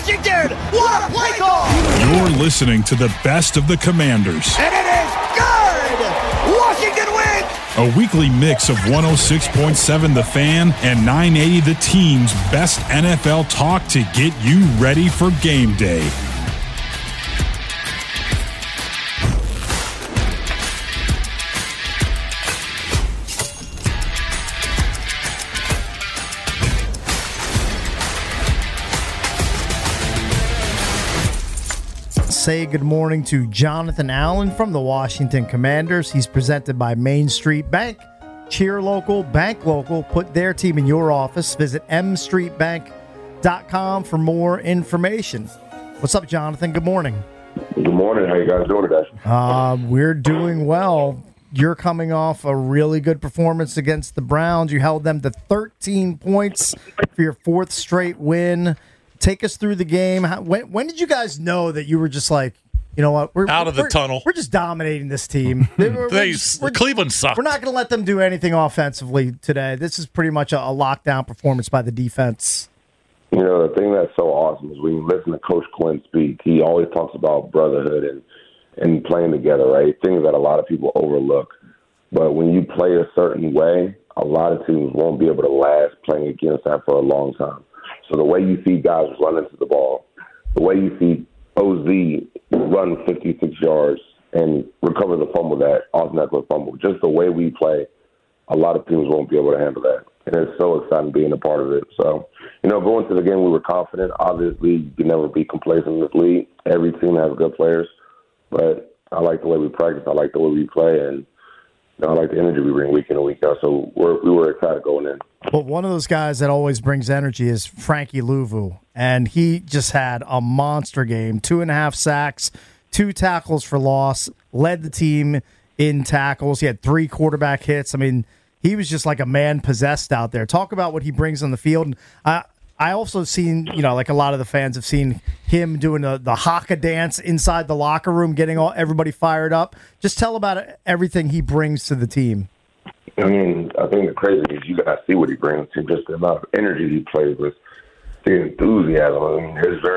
Washington. What a play call. You're listening to the best of the Commanders. And it is good. Washington wins. A weekly mix of 106.7 The Fan and 980 The Team's best NFL talk to get you ready for game day. Say good morning to Jonathan Allen from the Washington Commanders. He's presented by Main Street Bank. Cheer local, bank local. Put their team in your office. Visit mstreetbank.com for more information. What's up, Jonathan? Good morning. Good morning. How you guys doing today? We're doing well. You're coming off a really good performance against the Browns. You held them to 13 points for your fourth straight win. Take us through the game. When did you guys know that you were just like, you know what? We're out of the tunnel. We're just dominating this team. Cleveland sucked. We're not going to let them do anything offensively today. This is pretty much a lockdown performance by the defense. You know, the thing that's so awesome is when you listen to Coach Quinn speak, he always talks about brotherhood and playing together, right? Things that a lot of people overlook. But when you play a certain way, a lot of teams won't be able to last playing against that for a long time. So the way you see guys run into the ball, the way you see OZ run 56 yards and recover the fumble, that off-network fumble, just the way we play, a lot of teams won't be able to handle that. And it's so exciting being a part of it. So, you know, going to the game, we were confident. Obviously, you can never be complacent in this league. Every team has good players. But I like the way we practice. I like the way we play. And I like the energy we bring week in and week out. So we were excited going in. Well, one of those guys that always brings energy is Frankie Louvu, and he just had a monster game. 2.5 sacks, 2 tackles for loss, led the team in tackles. He had 3 quarterback hits. I mean, he was just like a man possessed out there. Talk about what he brings on the field. I also seen, you know, like a lot of the fans have seen him doing the haka dance inside the locker room, getting everybody fired up. Just tell about everything he brings to the team. I mean, I think the crazy is you got to see what he brings to just the amount of energy he plays with, the enthusiasm. I mean,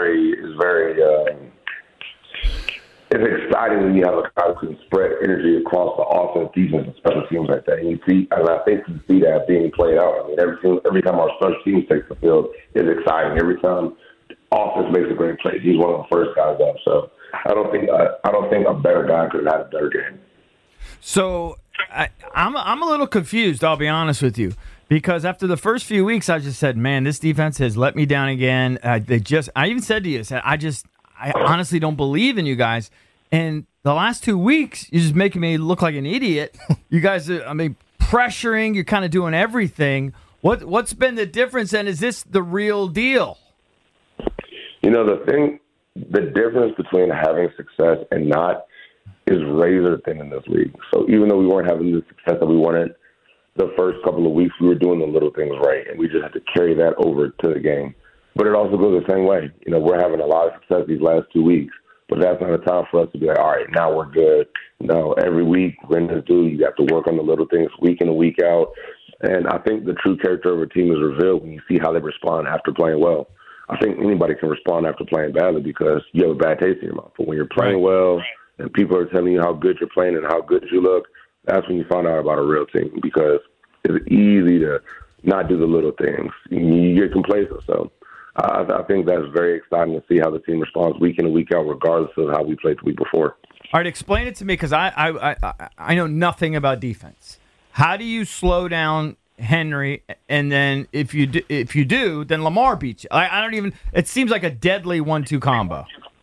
it's exciting when you have a guy who can spread energy across the offense, defense, and special teams like that. And I think you see that being played out. I mean, every time our special teams takes the field, it's exciting. Every time offense makes a great play, he's one of the first guys up. So I don't think a better guy could have had a better game. So I'm a little confused, I'll be honest with you, because after the first few weeks, I just said, man, this defense has let me down again. I even said to you, I honestly don't believe in you guys. And the last 2 weeks, you're just making me look like an idiot. You guys, pressuring, you're kind of doing everything. What's been the difference, and is this the real deal? You know, the difference between having success and not is razor thin in this league. So even though we weren't having the success that we wanted the first couple of weeks, we were doing the little things right, and we just had to carry that over to the game. But it also goes the same way. You know, we're having a lot of success these last 2 weeks, but that's not a time for us to be like, all right, now we're good. No, every week we're in this dude. You have to work on the little things week in and week out. And I think the true character of a team is revealed when you see how they respond after playing well. I think anybody can respond after playing badly because you have a bad taste in your mouth. But when you're playing well and people are telling you how good you're playing and how good you look, that's when you find out about a real team because it's easy to not do the little things. You get complacent. So I think that's very exciting to see how the team responds week in and week out, regardless of how we played the week before. All right, explain it to me because I know nothing about defense. How do you slow down Henry, and then if you do, then Lamar beats you? I don't even. It seems like a deadly 1-2 combo.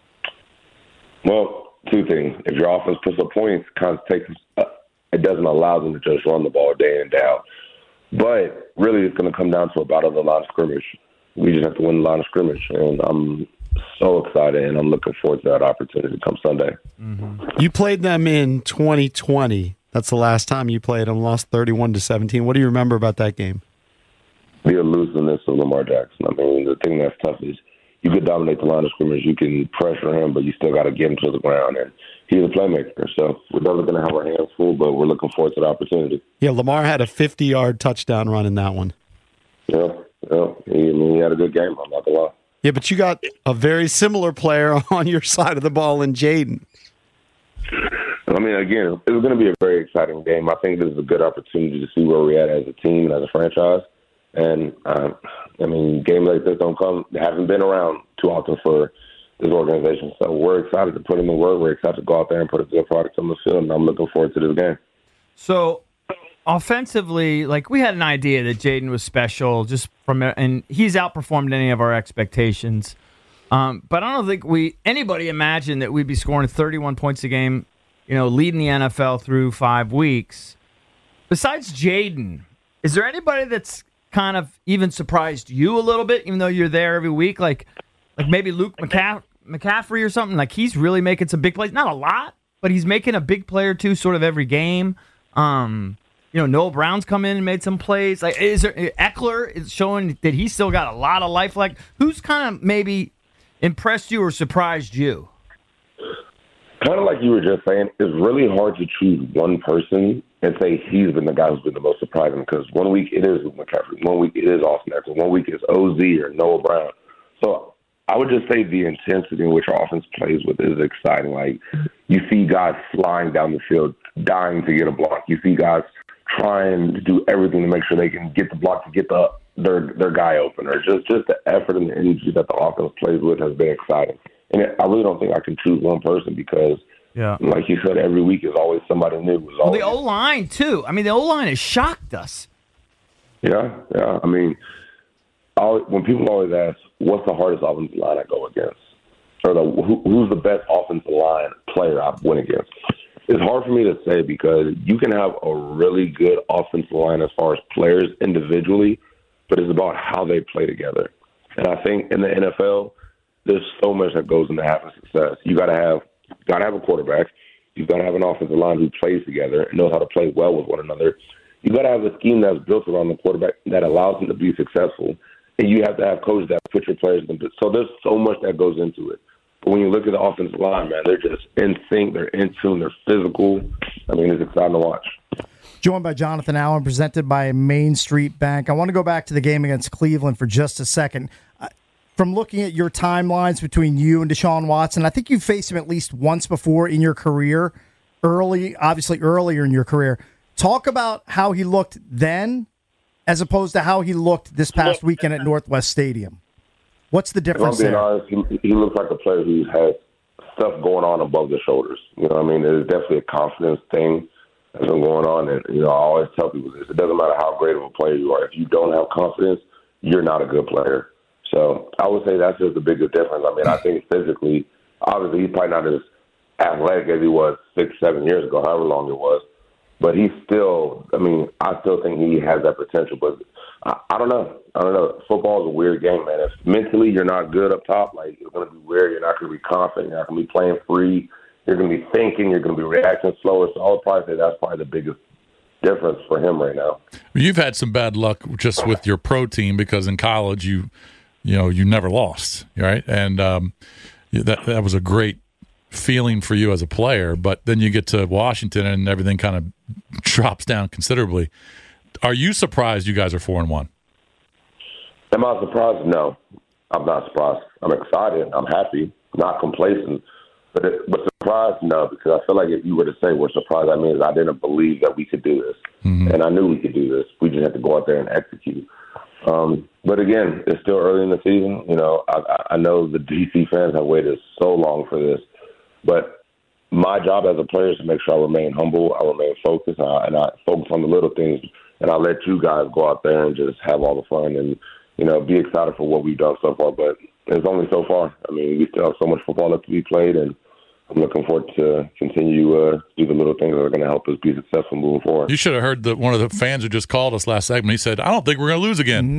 Well, 2 things. If your offense puts up points, it doesn't allow them to just run the ball day in and day out. But really, it's going to come down to a battle of the line of scrimmage. We just have to win the line of scrimmage, and I'm so excited, and I'm looking forward to that opportunity come Sunday. Mm-hmm. You played them in 2020. That's the last time you played them, lost 31-17. What do you remember about that game? The elusiveness of Lamar Jackson. I mean, the thing that's tough is you could dominate the line of scrimmage, you can pressure him, but you still got to get him to the ground, and he's a playmaker. So we're definitely going to have our hands full, but we're looking forward to the opportunity. Yeah, Lamar had a 50-yard touchdown run in that one. Yeah. He had a good game, I'm not going to lie. Yeah, but you got a very similar player on your side of the ball in Jaden. I mean, again, it's going to be a very exciting game. I think this is a good opportunity to see where we're at as a team and as a franchise. And, I mean, games like this they haven't been around too often for this organization. So we're excited to put in the work. We're excited to go out there and put a good product on the field, and I'm looking forward to this game. So, offensively, like, we had an idea that Jaden was special just and he's outperformed any of our expectations. But I don't think anybody imagined that we'd be scoring 31 points a game, leading the NFL through 5 weeks. Besides Jaden, is there anybody that's kind of even surprised you a little bit, even though you're there every week? Like maybe Luke McCaffrey or something? Like, he's really making some big plays. Not a lot, but he's making a big play or two sort of every game. Noah Brown's come in and made some plays. Like, Eckler is showing that he's still got a lot of life. Like, who's kind of maybe impressed you or surprised you? Kind of like you were just saying, it's really hard to choose one person and say he's been the guy who's been the most surprising, because 1 week it is McCaffrey, 1 week it is Austin Eckler, 1 week it's OZ or Noah Brown. So I would just say the intensity in which our offense plays with is exciting. Like, you see guys flying down the field, dying to get a block. You see guys trying to do everything to make sure they can get the block to get their guy open. Or just the effort and the energy that the offense plays with has been exciting. And I really don't think I can choose one person because, like you said, every week is always somebody new. The O-line, too. I mean, the O-line has shocked us. Yeah. I mean, when people always ask, what's the hardest offensive line I go against? Or who's the best offensive line player I win against? It's hard for me to say because you can have a really good offensive line as far as players individually, but it's about how they play together. And I think in the NFL, there's so much that goes into having success. You got to have a quarterback. You've got to have an offensive line who plays together and knows how to play well with one another. You got to have a scheme that's built around the quarterback that allows him to be successful. And you have to have coaches that put your players in. So there's so much that goes into it. But when you look at the offensive line, man, they're just in sync. They're in tune. They're physical. I mean, it's exciting to watch. Joined by Jonathan Allen, presented by Main Street Bank. I want to go back to the game against Cleveland for just a second. From looking at your timelines between you and Deshaun Watson, I think you've faced him at least once before in your career, earlier in your career. Talk about how he looked then as opposed to how he looked this past weekend at Northwest Stadium. What's the difference there? If I'm being honest, he looks like a player who has stuff going on above the shoulders. You know what I mean? There's definitely a confidence thing that's been going on. And, I always tell people this. It doesn't matter how great of a player you are. If you don't have confidence, you're not a good player. So I would say that's just the biggest difference. I mean, I think physically, obviously, he's probably not as athletic as he was 6-7 years ago, however long it was. But he's still, I still think he has that potential. But I don't know. Football is a weird game, man. If mentally you're not good up top, like, it's going to be weird. You're not going to be confident. You're not going to be playing free. You're going to be thinking. You're going to be reacting slower. So I would probably say that's probably the biggest difference for him right now. You've had some bad luck just with your pro team because in college you never lost, right? And that was a great feeling for you as a player, but then you get to Washington and everything kind of drops down considerably. Are you surprised you guys are 4-1? Am I surprised? No, I'm not surprised. I'm excited. I'm happy, not complacent. But surprised? No, because I feel like if you were to say we're surprised, that means I didn't believe that we could do this. Mm-hmm. And I knew we could do this. We just had to go out there and execute. But again, it's still early in the season. I know the DC fans have waited so long for this. But my job as a player is to make sure I remain humble, I remain focused, and I focus on the little things. And I let you guys go out there and just have all the fun and, be excited for what we've done so far. But it's only so far. I mean, we still have so much football left to be played, and I'm looking forward to continue do the little things that are going to help us be successful moving forward. You should have heard one of the fans who just called us last segment. He said, "I don't think we're going to lose again."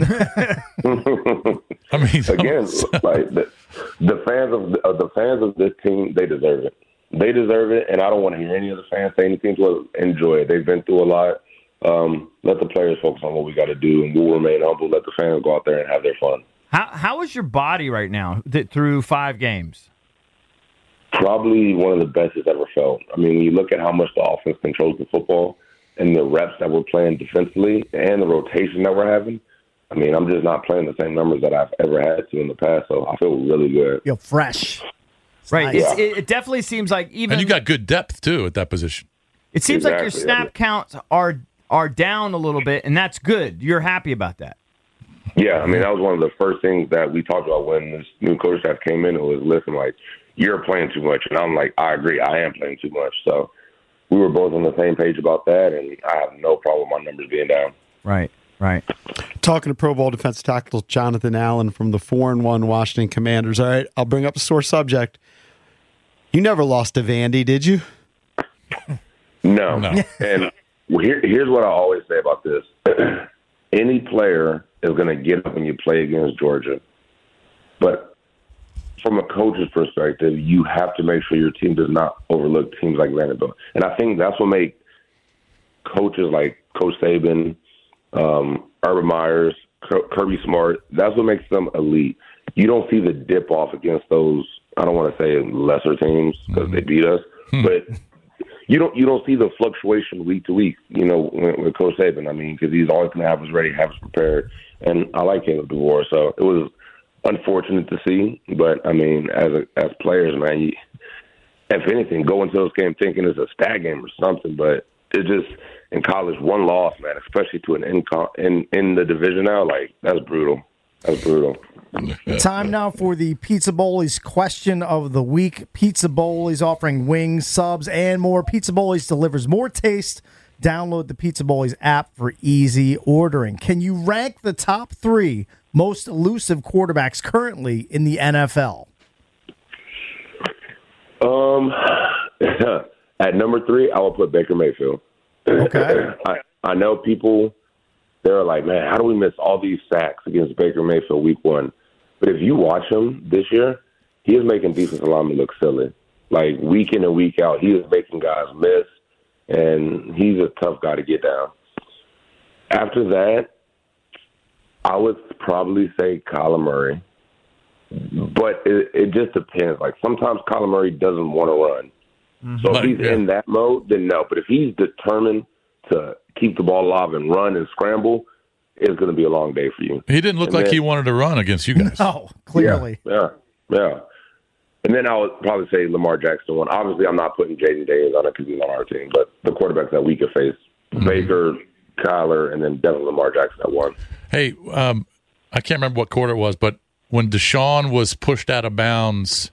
I mean, again, like the fans of this team, they deserve it. They deserve it, and I don't want to hear any of the fans say anything to us. Enjoy it. They've been through a lot. Let the players focus on what we got to do, and we'll remain humble. Let the fans go out there and have their fun. How is your body right now through 5 games? Probably one of the best it's ever felt. I mean, when you look at how much the offense controls the football and the reps that we're playing defensively and the rotation that we're having, I mean, I'm just not playing the same numbers that I've ever had to in the past, so I feel really good. You're fresh. Right. Nice. It definitely seems like even And you got good depth, too, at that position. it seems like your Exactly, snap counts are down a little bit, and that's good. You're happy about that. Yeah, I mean, that was one of the first things that we talked about when this new coach staff came in. It was, listen, like, you're playing too much. And I'm like, I agree, I am playing too much. So we were both on the same page about that, and I have no problem with my numbers being down. Right. Talking to Pro Bowl defensive tackle Jonathan Allen from the 4-1 Washington Commanders. All right, I'll bring up a sore subject. You never lost to Vandy, did you? No. No. And here's what I always say about this. Any player is going to get up when you play against Georgia. But from a coach's perspective, you have to make sure your team does not overlook teams like Vanderbilt. And I think that's what makes coaches like Coach Saban, Urban Meyers, Kirby Smart, that's what makes them elite. You don't see the dip off against those, I don't want to say lesser teams because they beat us, but you don't see the fluctuation week to week, you know, with Coach Saban. I mean, because he's always going to have us ready, have us prepared. And I like Caleb DeVore, so it was unfortunate to see. But, I mean, as players, man, if anything, go into those games thinking it's a stat game or something. But it just, in college, one loss, man, especially to an in the division now, like, that's brutal. That's brutal. Time now for the Pizza Bowlies question of the week. Pizza Bowlies offering wings, subs, and more. Pizza Bowlies delivers more taste. Download the Pizza Bowlies app for easy ordering. Can you rank the top 3 most elusive quarterbacks currently in the NFL? At number 3, I will put Baker Mayfield. Okay. I know people, they're like, man, how do we miss all these sacks against Baker Mayfield week 1? But if you watch him this year, he is making defensive linemen look silly. Like, week in and week out, he is making guys miss, and he's a tough guy to get down. After that, I would probably say Kyler Murray. But it just depends. Like, sometimes Kyler Murray doesn't want to run. So if he's in that mode, then no. But if he's determined to keep the ball alive and run and scramble, it's going to be a long day for you. He didn't look like he wanted to run against you guys. No, clearly. Yeah. And then I would probably say Lamar Jackson one. Obviously, I'm not putting Jaden Daniels on it because he's on our team, but the quarterbacks that we could face, Baker, Kyler, and then definitely Lamar Jackson at one. Hey, I can't remember what quarter it was, but when Deshaun was pushed out of bounds,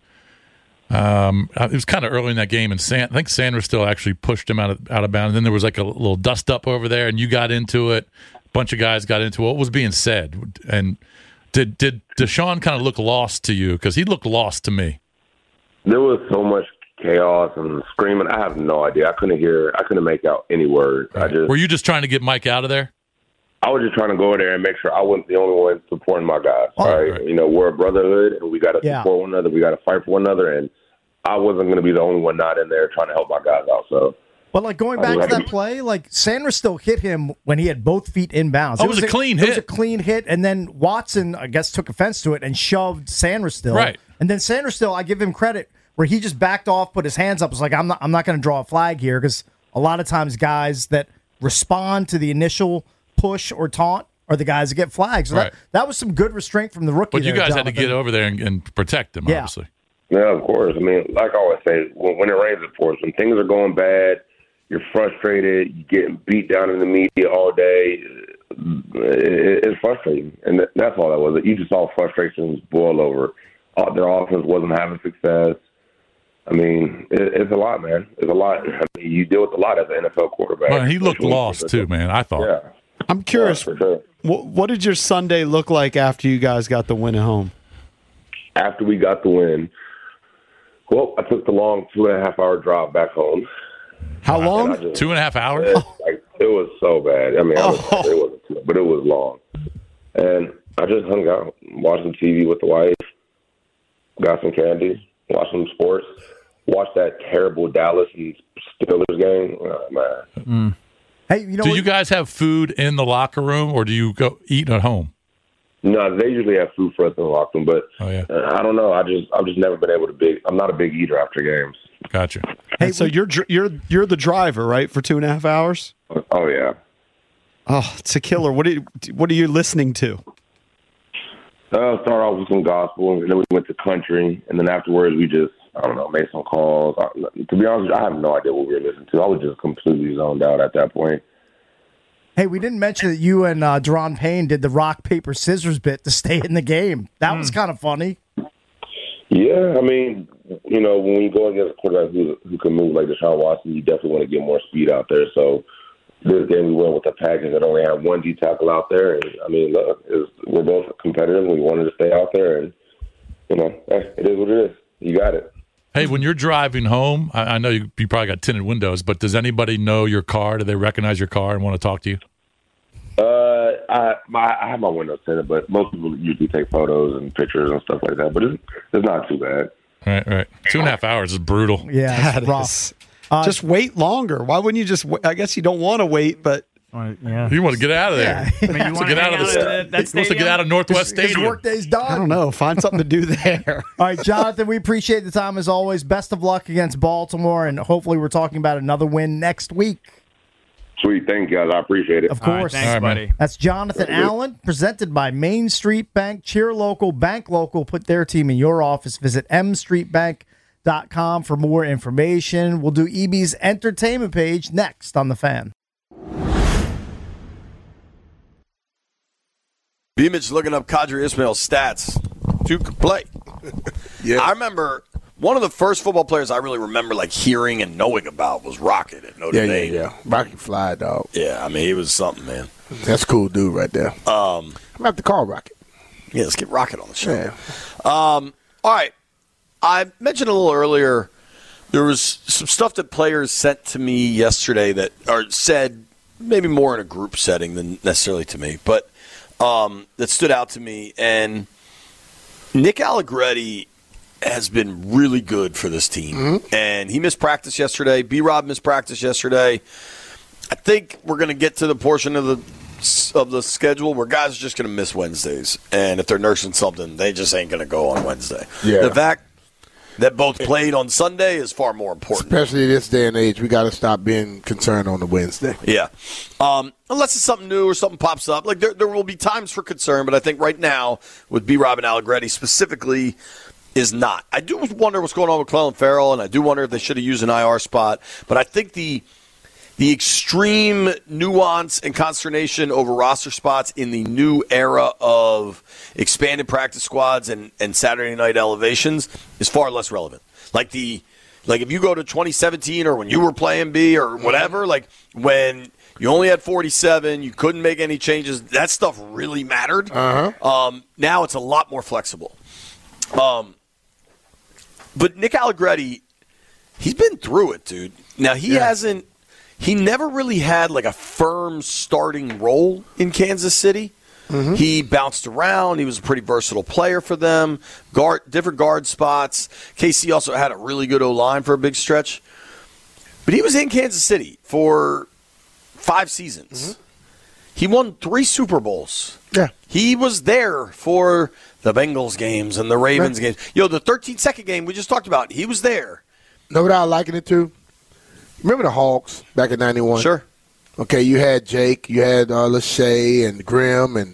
it was kind of early in that game, and I think Sanders still actually pushed him out of bounds. And then there was like a little dust up over there, and you got into it. A bunch of guys got into it. What was being said? And did Deshaun kind of look lost to you? Because he looked lost to me. There was so much chaos and screaming. I have no idea. I couldn't make out any words. Right. Were you just trying to get Mike out of there? I was just trying to go in there and make sure I wasn't the only one supporting my guys. Oh, all right? right. You know, we're a brotherhood, and we got to support one another. We got to fight for one another, and I wasn't going to be the only one not in there trying to help my guys out. So, but like going back to that play, like Sanders still hit him when he had both feet in bounds. Oh, it was a clean hit. It was a clean hit, and then Watson, I guess, took offense to it and shoved Sanders still. Right. And then Sanders still, I give him credit where he just backed off, put his hands up. Was like, I'm not going to draw a flag here, because a lot of times guys that respond to the initial push or taunt are the guys that get flags. So right. that was some good restraint from the rookie. But you guys Jonathan. had to get over there and protect him, obviously. Yeah, of course. I mean, like I always say, when it rains, it pours. When things are going bad, you're frustrated, you're getting beat down in the media all day. It's frustrating. And that's all that was. You just saw frustrations boil over. Their offense wasn't having success. I mean, it's a lot, man. It's a lot. I mean, you deal with a lot as an NFL quarterback. Well, he looked lost, too, man, I thought. Yeah. I'm curious, for sure. what did your Sunday look like after you guys got the win at home? After we got the win, well, I took the long 2.5-hour drive back home. How long? 2.5 hours? It was so bad. I mean, it wasn't too, but it was long. And I just hung out, watched some TV with the wife, got some candy, watched some sports, watched that terrible Dallas and Steelers game. Oh, man. Hey, you know, do you guys have food in the locker room, or do you go eat at home? No, they usually have food for us in the locker room, but I don't know. I've just never been able to I'm not a big eater after games. Gotcha. Hey, so you're the driver, right, for 2.5 hours? Oh yeah. Oh, it's a killer. What are you listening to? Started off with some gospel, and then we went to country, and then afterwards we just, I don't know, made some calls. To be honest with you, I have no idea what we were listening to. I was just completely zoned out at that point. Hey, we didn't mention that you and Deron Payne did the rock, paper, scissors bit to stay in the game. That was kind of funny. Yeah, I mean, when you go against a quarterback who can move like Deshaun Watson, you definitely want to get more speed out there. So this game we went with a package that only had one D tackle out there. And, I mean, look, we're both competitive. We wanted to stay out there. And, it is what it is. You got it. Hey, when you're driving home, I know you probably got tinted windows, but does anybody know your car? Do they recognize your car and want to talk to you? I have my windows tinted, but most people usually take photos and pictures and stuff like that. But it's not too bad. Right. 2.5 hours is brutal. Yeah, That it's rough. is- just wait longer. Why wouldn't you just I guess you don't want to wait, but Yeah. You want to get out of there. I mean, you want to Get out of that he wants to get out of Northwest His Stadium. workday's done. I don't know. Find something to do there. All right, Jonathan, we appreciate the time as always. Best of luck against Baltimore, and hopefully we're talking about another win next week. Sweet. Thank you, guys. I appreciate it. Of All right, course. thanks, All right, man. buddy. That's Jonathan Allen, presented by Main Street Bank. Cheer local, bank local. Put their team in your office. Visit mstreetbank.com for more information. We'll do EB's entertainment page next on The Fan. Beamish looking up Qadri Ismail's stats. Dude could play. I remember one of the first football players I really remember like hearing and knowing about was Rocket at Notre Dame. Yeah. Rocky Fly, dog. Yeah, I mean, he was something, man. That's a cool dude right there. I'm going to have to call Rocket. Yeah, let's get Rocket on the show. Yeah. All right. I mentioned a little earlier there was some stuff that players sent to me yesterday that are said maybe more in a group setting than necessarily to me, but that stood out to me. And Nick Allegretti has been really good for this team. And he missed practice yesterday. B-Rob missed practice yesterday. I think we're going to get to the portion of the schedule where guys are just going to miss Wednesdays. And if they're nursing something, they just ain't going to go on Wednesday. Yeah. The fact that both played on Sunday is far more important. Especially this day and age, we got to stop being concerned on the Wednesday. Yeah. Unless it's something new or something pops up. Like there will be times for concern, but I think right now with B-Rob and Allegretti specifically is not. I do wonder what's going on with Clelin Ferrell, and I do wonder if they should have used an IR spot. But I think the extreme nuance and consternation over roster spots in the new era of expanded practice squads and Saturday night elevations is far less relevant. Like if you go to 2017 or when you were playing B or whatever, like when you only had 47, you couldn't make any changes, that stuff really mattered. Now it's a lot more flexible. But Nick Allegretti, he's been through it, dude. Now, he never really had like a firm starting role in Kansas City. He bounced around. He was a pretty versatile player for them, different guard spots. KC also had a really good O-line for a big stretch. But he was in Kansas City for 5 seasons. He won 3 Super Bowls. Yeah. He was there for the Bengals games and the Ravens games. The 13-second game we just talked about, he was there. Know what I liking it to? Remember the Hawks back in 91? Sure. Okay, you had Jake, you had Lachey and Grimm and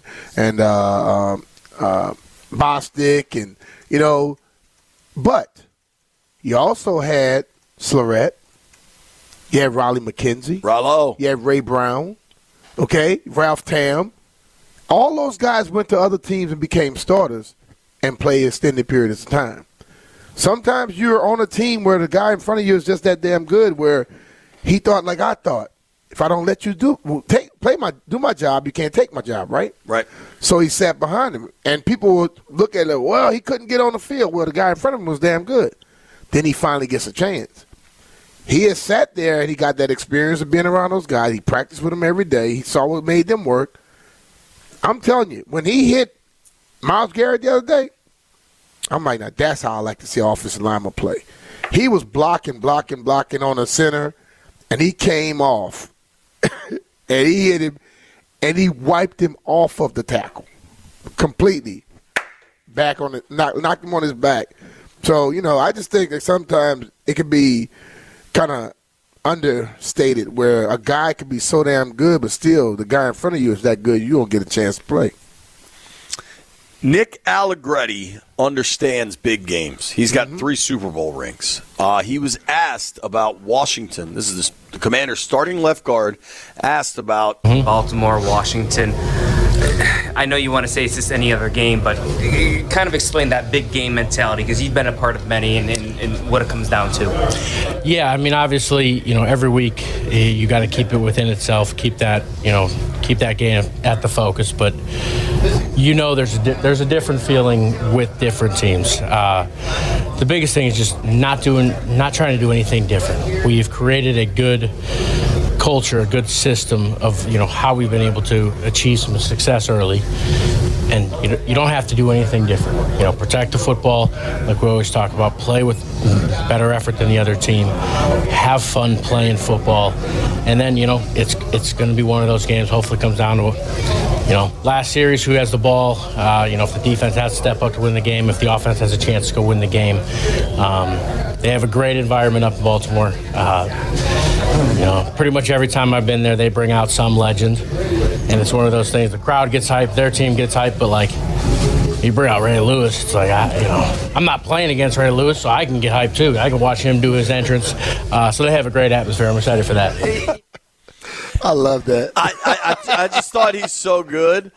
Bostic and, but you also had Slarette. You had Raleigh McKenzie. Rollo. You had Ray Brown. Okay, Ralph Tam. All those guys went to other teams and became starters and played extended periods of time. Sometimes you're on a team where the guy in front of you is just that damn good where he thought like I thought. If I don't let you do my job, you can't take my job, right? Right. So he sat behind him. And people would look at it, well, he couldn't get on the field. Well, the guy in front of him was damn good. Then he finally gets a chance. He has sat there and he got that experience of being around those guys. He practiced with them every day. He saw what made them work. I'm telling you, when he hit Myles Garrett the other day, I'm like, now that's how I like to see offensive lineman play. He was blocking on the center, and he came off. And he hit him, and he wiped him off of the tackle completely. Back on it, knocked him on his back. So, I just think that sometimes it can be kind of understated where a guy could be so damn good, but still the guy in front of you is that good, you don't get a chance to play. Nick Allegretti understands big games. He's got 3 Super Bowl rings. He was asked about Washington. This is the Commander's starting left guard, asked about Baltimore, Washington. I know you want to say it's just any other game, but kind of explain that big game mentality because you've been a part of many and what it comes down to. Yeah, I mean, obviously, every week you got to keep it within itself, keep that game at the focus. But there's a different feeling with different teams. The biggest thing is just not trying to do anything different. We've created a good culture, a good system of how we've been able to achieve some success early, and you don't have to do anything different. Protect the football, like we always talk about. Play with better effort than the other team. Have fun playing football, and then it's going to be one of those games. Hopefully, comes down to last series, who has the ball. If the defense has to step up to win the game, if the offense has a chance to go win the game. They have a great environment up in Baltimore. Pretty much every time I've been there, they bring out some legend. And it's one of those things, the crowd gets hyped, their team gets hyped, but you bring out Ray Lewis, it's like, I'm not playing against Ray Lewis, so I can get hyped too. I can watch him do his entrance. So they have a great atmosphere. I'm excited for that. I love that. I just thought he's so good.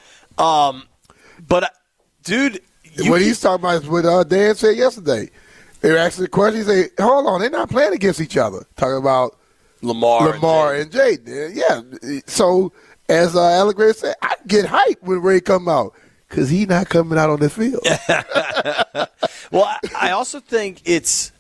But, dude. What he's talking about is what Dan said yesterday. They were asking the question. He said, hold on, they're not playing against each other. Talking about Lamar and Jaden. Yeah. So, as Allegretti said, I get hyped when Ray come out because he's not coming out on the field. Well, I also think it's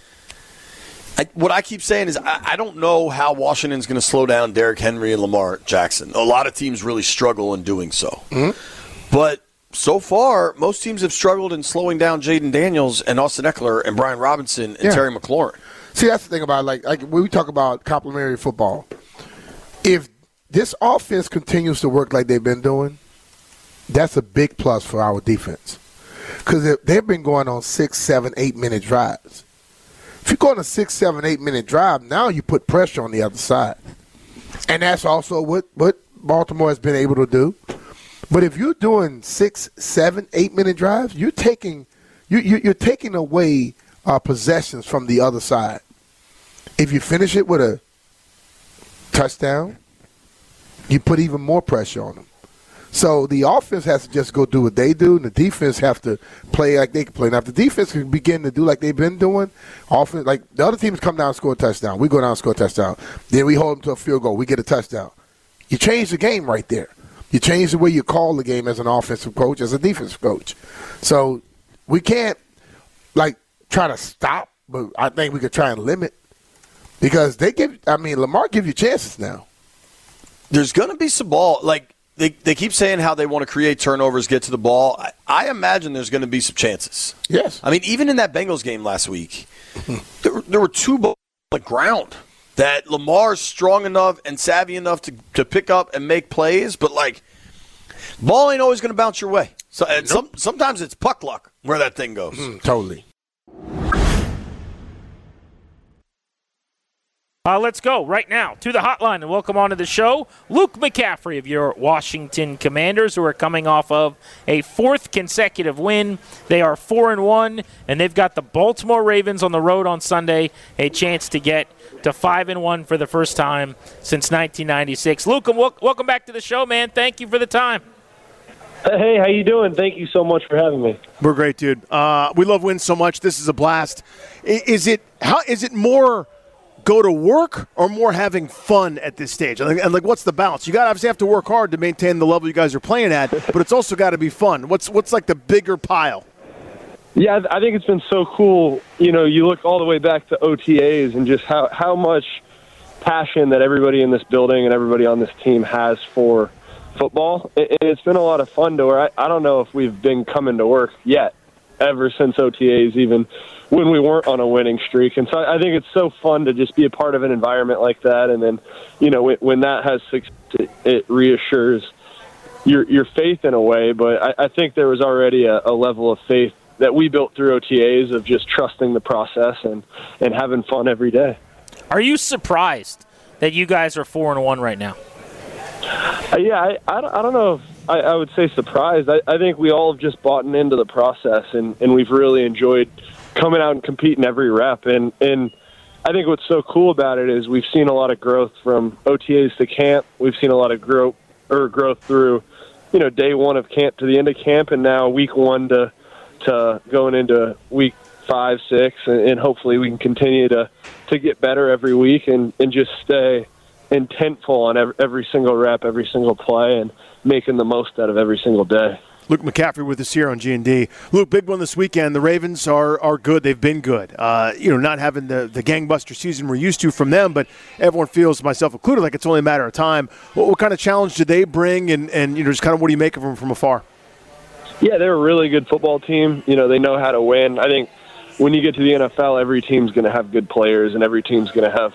what I keep saying is I don't know how Washington's going to slow down Derrick Henry and Lamar Jackson. A lot of teams really struggle in doing so. Mm-hmm. But so far, most teams have struggled in slowing down Jaden Daniels and Austin Eckler and Brian Robinson and Terry McLaurin. See, that's the thing about like when we talk about complementary football. If this offense continues to work like they've been doing, that's a big plus for our defense. Because they've been going on 6, 7, 8-minute drives. If you go on a 6, 7, 8-minute drive, now you put pressure on the other side. And that's also what Baltimore has been able to do. But if you're doing 6, 7, 8-minute drives, you're taking away possessions from the other side. If you finish it with a touchdown, you put even more pressure on them. So the offense has to just go do what they do, and the defense have to play like they can play. Now, if the defense can begin to do like they've been doing, offense, like the other teams come down and score a touchdown. We go down and score a touchdown. Then we hold them to a field goal. We get a touchdown. You change the game right there. You change the way you call the game as an offensive coach, as a defensive coach. So we can't, try to stop, but I think we could try and limit because Lamar give you chances now. There's going to be some ball. They keep saying how they want to create turnovers, get to the ball. I imagine there's going to be some chances. Yes. I mean, even in that Bengals game last week, there were 2 balls on the ground that Lamar's strong enough and savvy enough to pick up and make plays, but ball ain't always going to bounce your way. So sometimes it's puck luck where that thing goes. Totally. Let's go right now to the hotline and welcome onto the show Luke McCaffrey of your Washington Commanders, who are coming off of a 4th consecutive win. They are 4-1, and they've got the Baltimore Ravens on the road on Sunday, a chance to get to 5-1 for the first time since 1996. Luke, welcome back to the show, man. Thank you for the time. Hey, how you doing? Thank you so much for having me. We're great, dude. We love wins so much. This is a blast. Is it more go to work or more having fun at this stage? And what's the balance? You obviously have to work hard to maintain the level you guys are playing at, but it's also got to be fun. What's the bigger pile? Yeah, I think it's been so cool. You look all the way back to OTAs and just how much passion that everybody in this building and everybody on this team has for football. It's been a lot of fun to where I don't know if we've been coming to work yet, ever since OTAs, even when we weren't on a winning streak. And so I think it's so fun to just be a part of an environment like that. And then, when that has success, it reassures your faith in a way. But I think there was already a level of faith that we built through OTAs of just trusting the process and having fun every day. Are you surprised that you guys are 4-1 right now? Yeah, I don't know if I would say surprised. I think we all have just bought into the process, and we've really enjoyed coming out and competing every rep. And I think what's so cool about it is we've seen a lot of growth from OTAs to camp. We've seen a lot of growth through, day one of camp to the end of camp, and now week one to going into week 5, 6, and hopefully we can continue to get better every week and just stay intentful on every single rep, every single play, and making the most out of every single day. Luke McCaffrey with us here on G&D. Luke, big one this weekend. The Ravens are good. They've been good. Not having the gangbuster season we're used to from them, but everyone feels, myself included, like it's only a matter of time. What kind of challenge do they bring, and just kind of what do you make of them from afar? Yeah, they're a really good football team. They know how to win. I think when you get to the NFL, every team's going to have good players, and every team's going to have,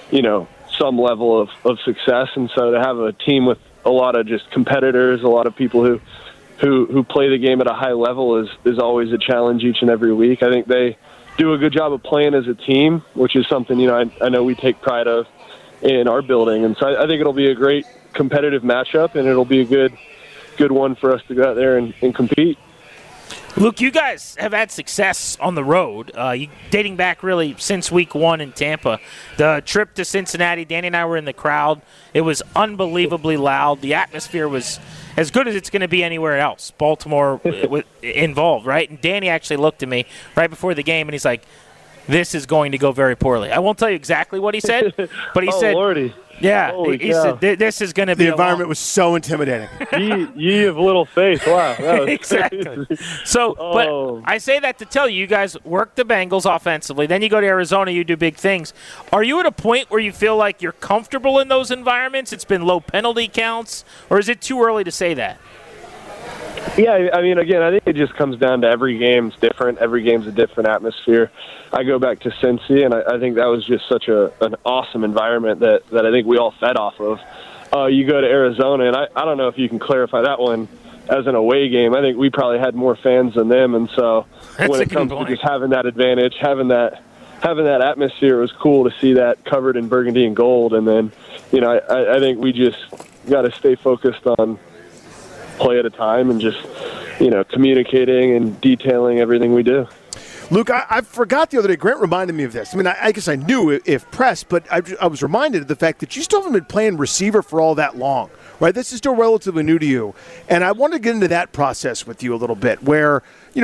some level of success. And so to have a team with a lot of just competitors, a lot of people who play the game at a high level is always a challenge each and every week. I think they do a good job of playing as a team, which is something, I know we take pride of in our building. And so I think it'll be a great competitive matchup, and it'll be a good one for us to go out there and compete. Luke, you guys have had success on the road, dating back really since week 1 in Tampa. The trip to Cincinnati, Danny and I were in the crowd. It was unbelievably loud. The atmosphere was as good as it's going to be anywhere else. Baltimore involved, right? And Danny actually looked at me right before the game, and he's like, this is going to go very poorly. I won't tell you exactly what he said, but he said, Lordy. Yeah, he said, this is going to be the environment was so intimidating. ye of little faith. Wow. That was exactly. So, but I say that to tell you, you guys work the Bengals offensively. Then you go to Arizona, you do big things. Are you at a point where you feel like you're comfortable in those environments? It's been low penalty counts, or is it too early to say that? Yeah, I mean, again, I think it just comes down to every game's different. Every game's a different atmosphere. I go back to Cincy, and I think that was just such an awesome environment that I think we all fed off of. You go to Arizona, and I don't know if you can clarify that one as an away game. I think we probably had more fans than them, and so when it comes to just having that advantage, having that atmosphere, it was cool to see that covered in burgundy and gold. And then, I think we just got to stay focused on play at a time and just, communicating and detailing everything we do. Luke, I forgot the other day. Grant reminded me of this. I mean, I guess I knew if pressed, but I was reminded of the fact that you still haven't been playing receiver for all that long, right? This is still relatively new to you. And I want to get into that process with you a little bit where,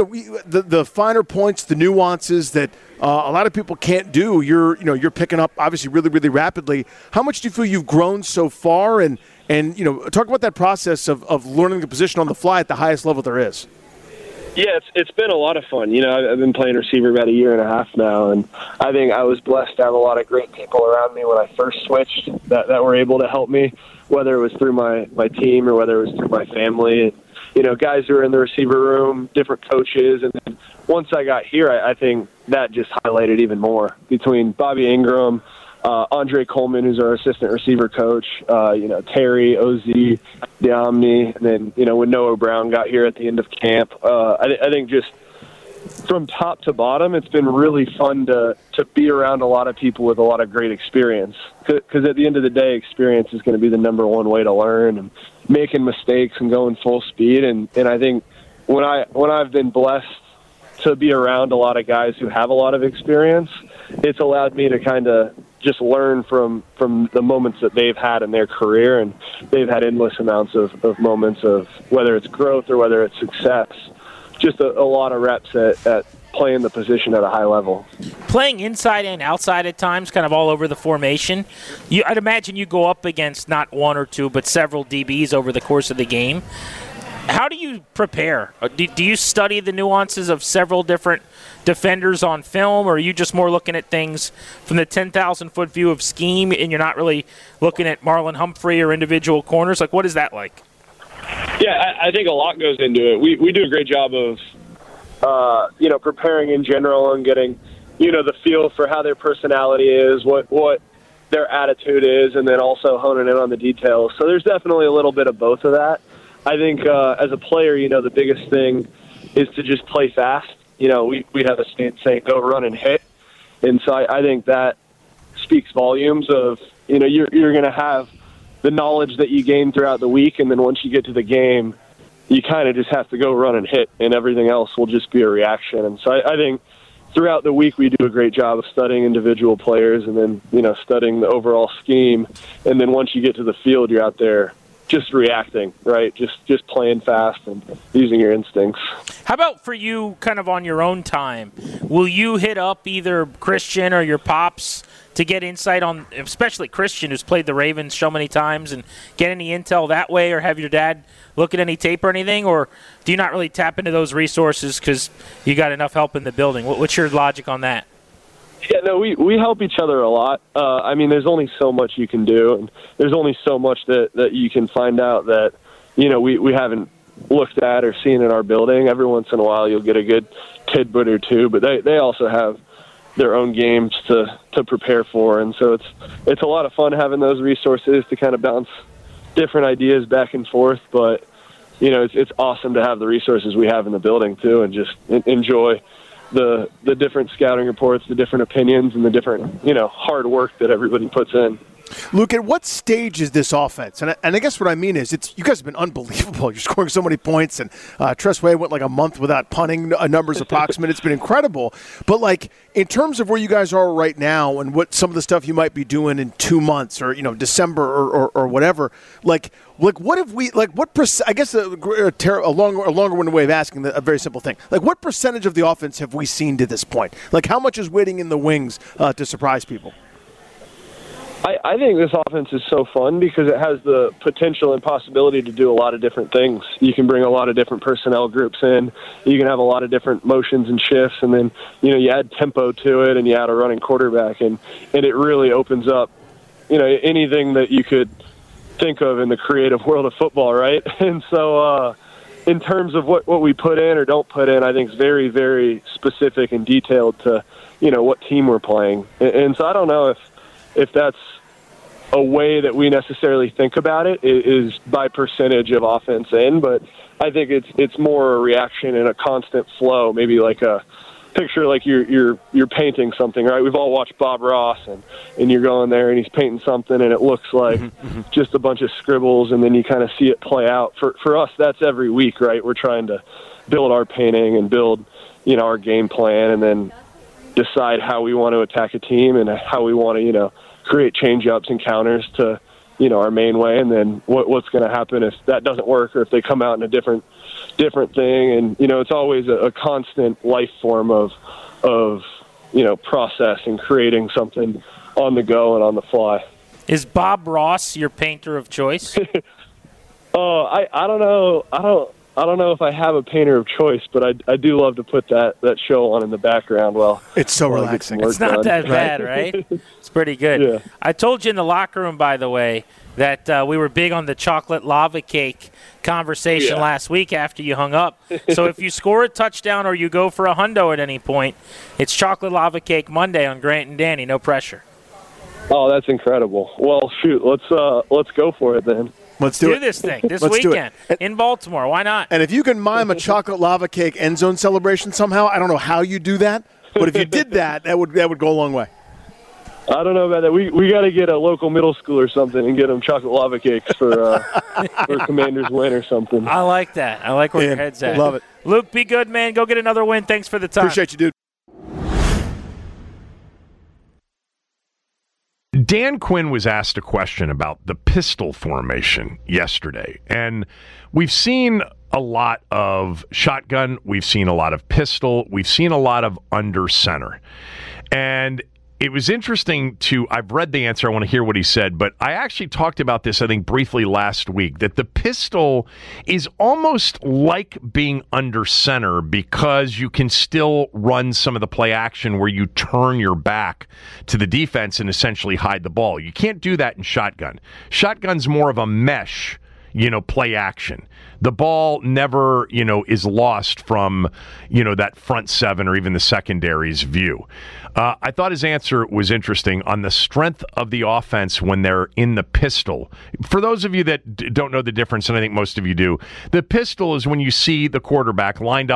the finer points, the nuances that a lot of people can't do, you're picking up obviously really, really rapidly. How much do you feel you've grown so far? And talk about that process of learning the position on the fly at the highest level there is. Yeah, it's been a lot of fun. I've been playing receiver about a year and a half now, and I think I was blessed to have a lot of great people around me when I first switched that were able to help me, whether it was through my team or whether it was through my family. Guys who are in the receiver room, different coaches, and then once I got here, I think that just highlighted even more between Bobby Ingram, Andre Coleman, who's our assistant receiver coach, Terry, OZ, Diomni, and then, when Noah Brown got here at the end of camp. I think just from top to bottom, it's been really fun to be around a lot of people with a lot of great experience. Because at the end of the day, experience is going to be the number one way to learn, and making mistakes and going full speed. And I think when I've been blessed to be around a lot of guys who have a lot of experience, it's allowed me to kind of just learn from the moments that they've had in their career, and they've had endless amounts of moments of whether it's growth or whether it's success, just a lot of reps at playing the position at a high level. Playing inside and outside at times, kind of all over the formation, I'd imagine you go up against not one or two, but several DBs over the course of the game. How do you prepare? Do you study the nuances of several different defenders on film, or are you just more looking at things from the 10,000-foot view of scheme, and you're not really looking at Marlon Humphrey or individual corners? Like, what is that like? Yeah, I think a lot goes into it. We do a great job of, preparing in general and getting, the feel for how their personality is, what their attitude is, and then also honing in on the details. So there's definitely a little bit of both of that. I think as a player, the biggest thing is to just play fast. We have a saying, go run and hit. And so I think that's speaks volumes of, you're going to have the knowledge that you gain throughout the week, and then once you get to the game, you kind of just have to go run and hit, and everything else will just be a reaction. And so I think throughout the week we do a great job of studying individual players and then, studying the overall scheme. And then once you get to the field, you're out there just reacting, right? Just playing fast and using your instincts. How about for you kind of on your own time? Will you hit up either Christian or your pops to get insight on, especially Christian, who's played the Ravens so many times, and get any intel that way, or have your dad look at any tape or anything? Or do you not really tap into those resources because you got enough help in the building? What's your logic on that? Yeah, no, we help each other a lot. There's only so much you can do, and there's only so much that you can find out that, we haven't looked at or seen in our building. Every once in a while you'll get a good tidbit or two, but they also have their own games to prepare for, and so it's a lot of fun having those resources to kind of bounce different ideas back and forth. But it's awesome to have the resources we have in the building too, and just enjoy the different scouting reports, the different opinions, and the different hard work that everybody puts in. Luke, at what stage is this offense? And I guess what I mean is, you guys have been unbelievable. You're scoring so many points, and Tress Way went like a month without punting numbers approximate. It's been incredible. But, in terms of where you guys are right now and what some of the stuff you might be doing in 2 months or, December or whatever, what have we, I guess a longer-winded way of asking a very simple thing. What percentage of the offense have we seen to this point? How much is waiting in the wings to surprise people? I think this offense is so fun because it has the potential and possibility to do a lot of different things. You can bring a lot of different personnel groups in. You can have a lot of different motions and shifts, and then you add tempo to it, and you add a running quarterback, and it really opens up anything that you could think of in the creative world of football, right? And so in terms of what we put in or don't put in, I think it's very, very specific and detailed to what team we're playing. And so I don't know if that's a way that we necessarily think about it is by percentage of offense in, but I think it's more a reaction and a constant flow, maybe like a picture like you're painting something, right? We've all watched Bob Ross, and you're going there and he's painting something and it looks like just a bunch of scribbles, and then you kind of see it play out. For us, that's every week, right? We're trying to build our painting and build our game plan, and then decide how we want to attack a team and how we want to create change-ups and counters to, our main way, and then what's going to happen if that doesn't work or if they come out in a different thing. And, it's always a constant life form of process and creating something on the go and on the fly. Is Bob Ross your painter of choice? I don't know. I don't know if I have a painter of choice, but I do love to put that show on in the background. It's so relaxing. It's not that bad, right? It's pretty good. Yeah. I told you in the locker room, by the way, that we were big on the chocolate lava cake conversation last week after you hung up. So if you score a touchdown or you go for a hundo at any point, it's chocolate lava cake Monday on Grant and Danny. No pressure. Oh, that's incredible. Well, shoot, let's go for it then. Let's do this thing this weekend in Baltimore. Why not? And if you can mime a chocolate lava cake end zone celebration somehow, I don't know how you do that, but if you did that would go a long way. I don't know about that. We got to get a local middle school or something and get them chocolate lava cakes for Commanders win or something. I like that. I like where your head's at. Love it. Luke, be good, man. Go get another win. Thanks for the time. Appreciate you, dude. Dan Quinn was asked a question about the pistol formation yesterday, and we've seen a lot of shotgun, we've seen a lot of pistol, we've seen a lot of under center. And it was interesting I've read the answer, I want to hear what he said, but I actually talked about this, I think, briefly last week, that the pistol is almost like being under center because you can still run some of the play action where you turn your back to the defense and essentially hide the ball. You can't do that in shotgun. Shotgun's more of a mesh, play action. The ball never, is lost from, that front seven or even the secondary's view. I thought his answer was interesting on the strength of the offense when they're in the pistol. For those of you that don't know the difference, and I think most of you do, the pistol is when you see the quarterback lined up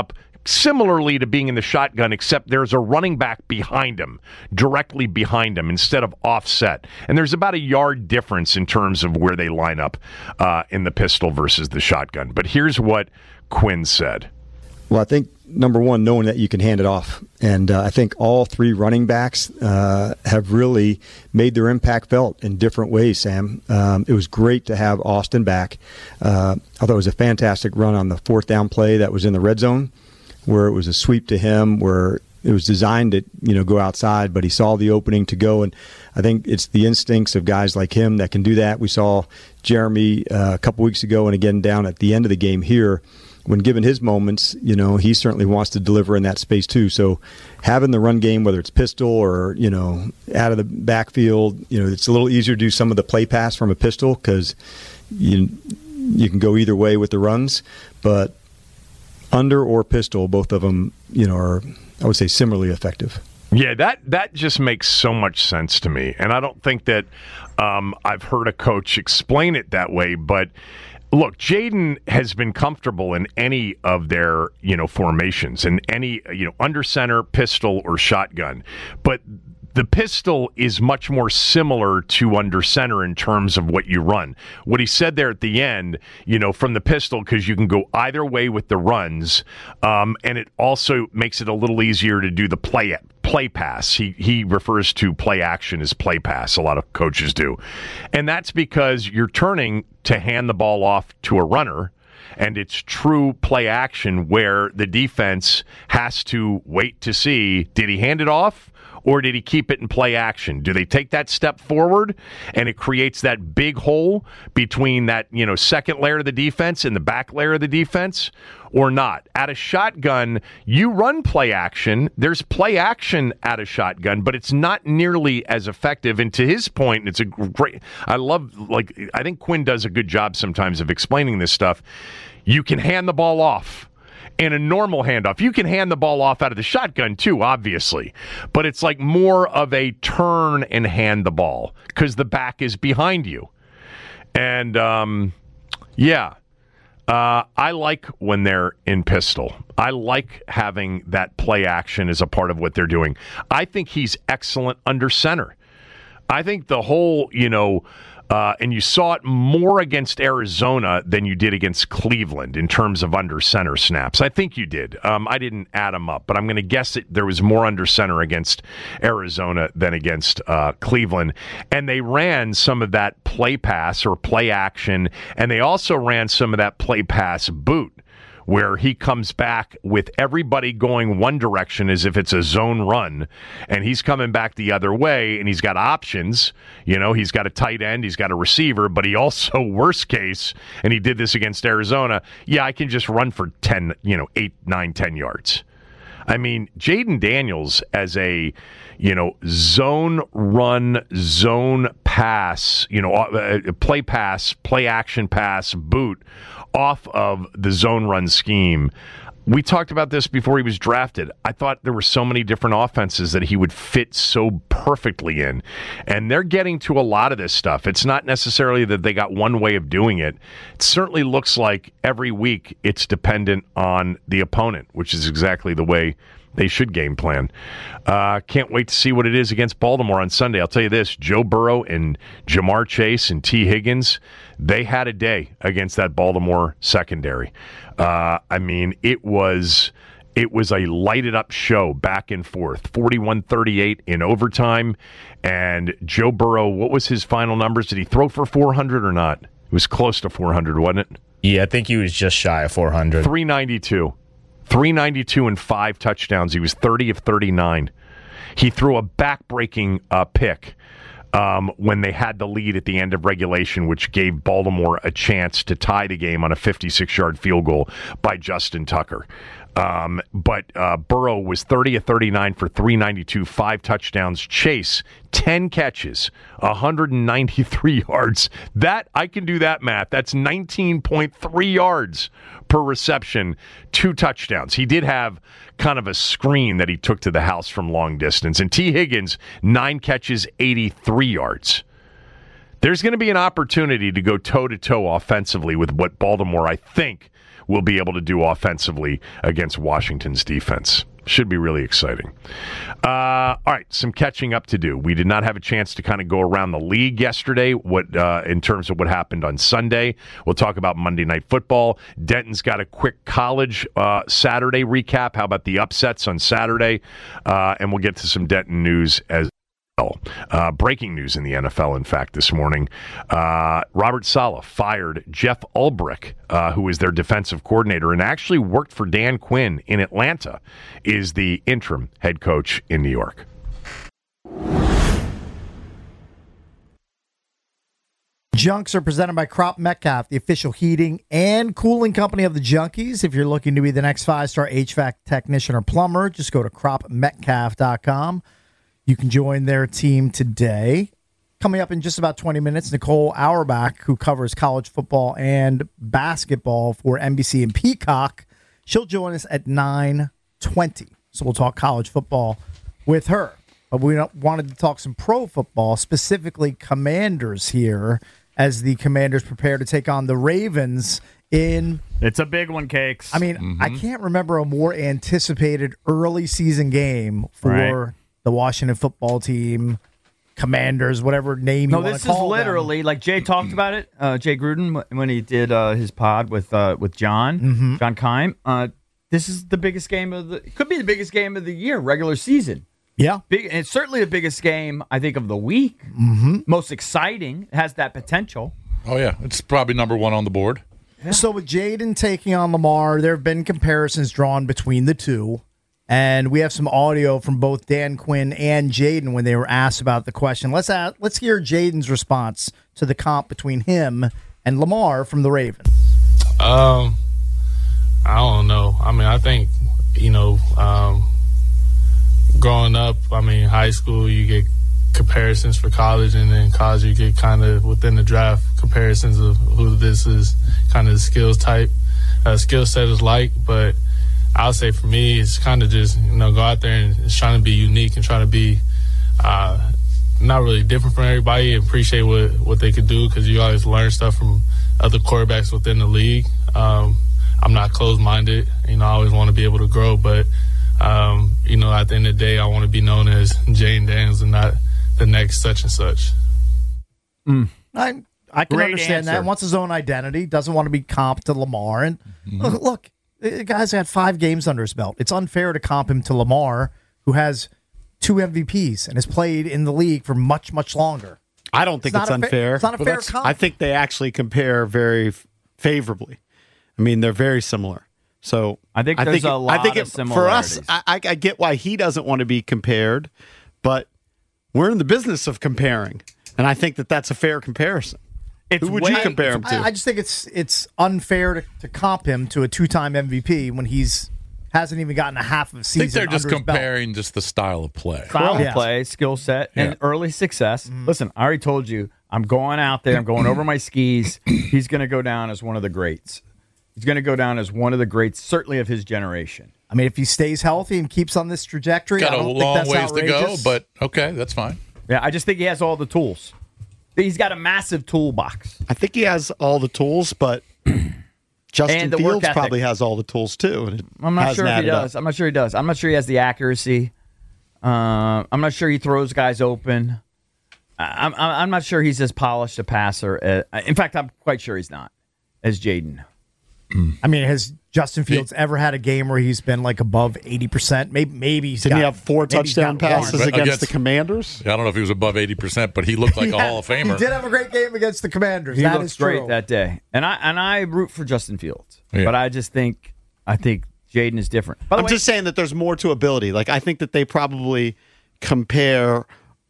similarly to being in the shotgun, except there's a running back behind him, directly behind him, instead of offset. And there's about a yard difference in terms of where they line up in the pistol versus the shotgun. But here's what Quinn said. Well, I think, number one, knowing that you can hand it off. And I think all three running backs have really made their impact felt in different ways, Sam. It was great to have Austin back. I thought it was a fantastic run on the fourth down play that was in the red zone, where it was a sweep to him, where it was designed to go outside, but he saw the opening to go. And I think it's the instincts of guys like him that can do that. We saw Jeremy a couple weeks ago and again down at the end of the game here. When given his moments, he certainly wants to deliver in that space too. So having the run game, whether it's pistol or, out of the backfield, it's a little easier to do some of the play pass from a pistol because you can go either way with the runs. But under or pistol, both of them, are, I would say, similarly effective. Yeah, that just makes so much sense to me. And I don't think that I've heard a coach explain it that way, but look, Jayden has been comfortable in any of their, formations, in any, under center, pistol, or shotgun. But the pistol is much more similar to under center in terms of what you run. What he said there at the end, from the pistol, because you can go either way with the runs, and it also makes it a little easier to do the play pass. He refers to play action as play pass. A lot of coaches do. And that's because you're turning to hand the ball off to a runner, and it's true play action where the defense has to wait to see, did he hand it off? Or did he keep it in play action? Do they take that step forward and it creates that big hole between that, second layer of the defense and the back layer of the defense or not? At a shotgun, you run play action. There's play action at a shotgun, but it's not nearly as effective. And to his point, it's a great, I think Quinn does a good job sometimes of explaining this stuff. You can hand the ball off. In a normal handoff, you can hand the ball off out of the shotgun too, obviously, but it's like more of a turn and hand the ball because the back is behind you. And I like when they're in pistol. I like having that play action as a part of what they're doing. I think he's excellent under center. I think the whole, and you saw it more against Arizona than you did against Cleveland in terms of under center snaps. I think you did. I didn't add them up, but I'm going to guess that there was more under center against Arizona than against Cleveland. And they ran some of that play pass or play action, and they also ran some of that play pass boot, where he comes back with everybody going one direction as if it's a zone run, and he's coming back the other way, and he's got options. He's got a tight end, he's got a receiver, but he also, worst case, and he did this against Arizona, I can just run for 10, 8, 9, 10 yards. I mean, Jayden Daniels as a, zone run, zone pass, play pass, play action pass, boot, off of the zone run scheme. We talked about this before he was drafted. I thought there were so many different offenses that he would fit so perfectly in. And they're getting to a lot of this stuff. It's not necessarily that they got one way of doing it. It certainly looks like every week it's dependent on the opponent, which is exactly the way they should game plan. Can't wait to see what it is against Baltimore on Sunday. I'll tell you this, Joe Burrow and Jamar Chase and T. Higgins, they had a day against that Baltimore secondary. It was a lighted-up show back and forth, 41-38 in overtime. And Joe Burrow, what was his final numbers? Did he throw for 400 or not? It was close to 400, wasn't it? Yeah, I think he was just shy of 400. 392 and 5 touchdowns. He was 30 of 39. He threw a back-breaking pick when they had the lead at the end of regulation, which gave Baltimore a chance to tie the game on a 56-yard field goal by Justin Tucker. But Burrow was 30 of 39 for 392, 5 touchdowns. Chase, 10 catches, 193 yards. That, I can do that math. That's 19.3 yards per reception, 2 touchdowns. He did have kind of a screen that he took to the house from long distance. And T. Higgins, 9 catches, 83 yards. There's going to be an opportunity to go toe-to-toe offensively with what Baltimore, I think, will be able to do offensively against Washington's defense. Should be really exciting. All right, some catching up to do. We did not have a chance to kind of go around the league yesterday in terms of what happened on Sunday. We'll talk about Monday Night Football. Denton's got a quick college Saturday recap. How about the upsets on Saturday? And we'll get to some Denton news as breaking news in the NFL, in fact, this morning. Robert Saleh fired Jeff Ulbrich, who is their defensive coordinator and actually worked for Dan Quinn in Atlanta, is the interim head coach in New York. Junks are presented by Crop Metcalf, the official heating and cooling company of the Junkies. If you're looking to be the next 5-star HVAC technician or plumber, just go to cropmetcalf.com. You can join their team today. Coming up in just about 20 minutes, Nicole Auerbach, who covers college football and basketball for NBC and Peacock. She'll join us at 9:20. So we'll talk college football with her. But we wanted to talk some pro football, specifically Commanders here, as the Commanders prepare to take on the Ravens in... It's a big one, Cakes. I mean, I can't remember a more anticipated early season game for the Washington football team, Commanders, whatever name you want to call them. No, this is literally, like Jay talked about it, Jay Gruden, when he did his pod with John Keim. This is the biggest game could be the biggest game of the year, regular season. Yeah. And it's certainly the biggest game, I think, of the week. Most exciting, has that potential. Oh, yeah. It's probably number one on the board. Yeah. So with Jaden taking on Lamar, there have been comparisons drawn between the two. And we have some audio from both Dan Quinn and Jaden when they were asked about the question. Let's hear Jaden's response to the comp between him and Lamar from the Ravens. I don't know. I mean, I think, growing up, high school, you get comparisons for college, and then college, you get kind of within the draft comparisons of who this is, kind of the skill set is like. But I'll say for me, it's kind of just, go out there and just trying to be unique and trying to be not really different from everybody and appreciate what they could do, because you always learn stuff from other quarterbacks within the league. I'm not closed-minded. I always want to be able to grow, but, at the end of the day, I want to be known as Jane Daniels and not the next such and such. I can understand that. Wants his own identity, doesn't want to be comped to Lamar. And look, the guy's had 5 games under his belt. It's unfair to comp him to Lamar, who has 2 MVPs and has played in the league for much, much longer. I don't think it's unfair. It's not a fair comp. I think they actually compare very favorably. They're very similar. So I think there's a lot of similarities. For us, I get why he doesn't want to be compared, but we're in the business of comparing, and I think that's a fair comparison. Who would you compare him to? I just think it's unfair to comp him to a 2-time MVP when hasn't even gotten a half of a season. I think they're just comparing just the style of play. Style of play, skill set, and early success. Listen, I already told you, I'm going out there, I'm going over my skis. He's going to go down as one of the greats. He's going to go down as one of the greats, certainly of his generation. If he stays healthy and keeps on this trajectory, got I don't a think long that's ways to outrageous. go, but okay, that's fine. Yeah, I just think he has all the tools. He's got a massive toolbox. I think he has all the tools, but Justin Fields probably has all the tools too. I'm not sure if he does. I'm not sure he does. I'm not sure he has the accuracy. I'm not sure he throws guys open. I'm not sure he's as polished a passer. In fact, I'm quite sure he's not as Jaden. Has Justin Fields ever had a game where he's been above 80%? Maybe he's Didn't he have 4 touchdown passes against the Commanders? I don't know if he was above 80%, but he looked like a Hall of Famer. He did have a great game against the Commanders. He that looked is true. great that day, and I root for Justin Fields, but I think Jaden is different. I'm just saying that there's more to ability. I think that they probably compare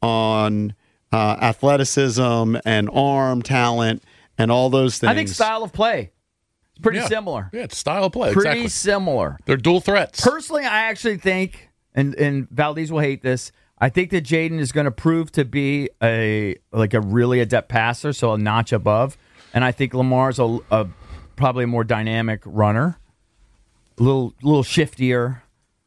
on athleticism and arm talent and all those things. I think style of play. It's pretty similar. Yeah, it's style of play. Pretty similar. They're dual threats. Personally, I actually think, and Valdez will hate this, I think that Jaden is going to prove to be a really adept passer, so a notch above. And I think Lamar's probably a more dynamic runner, a little shiftier.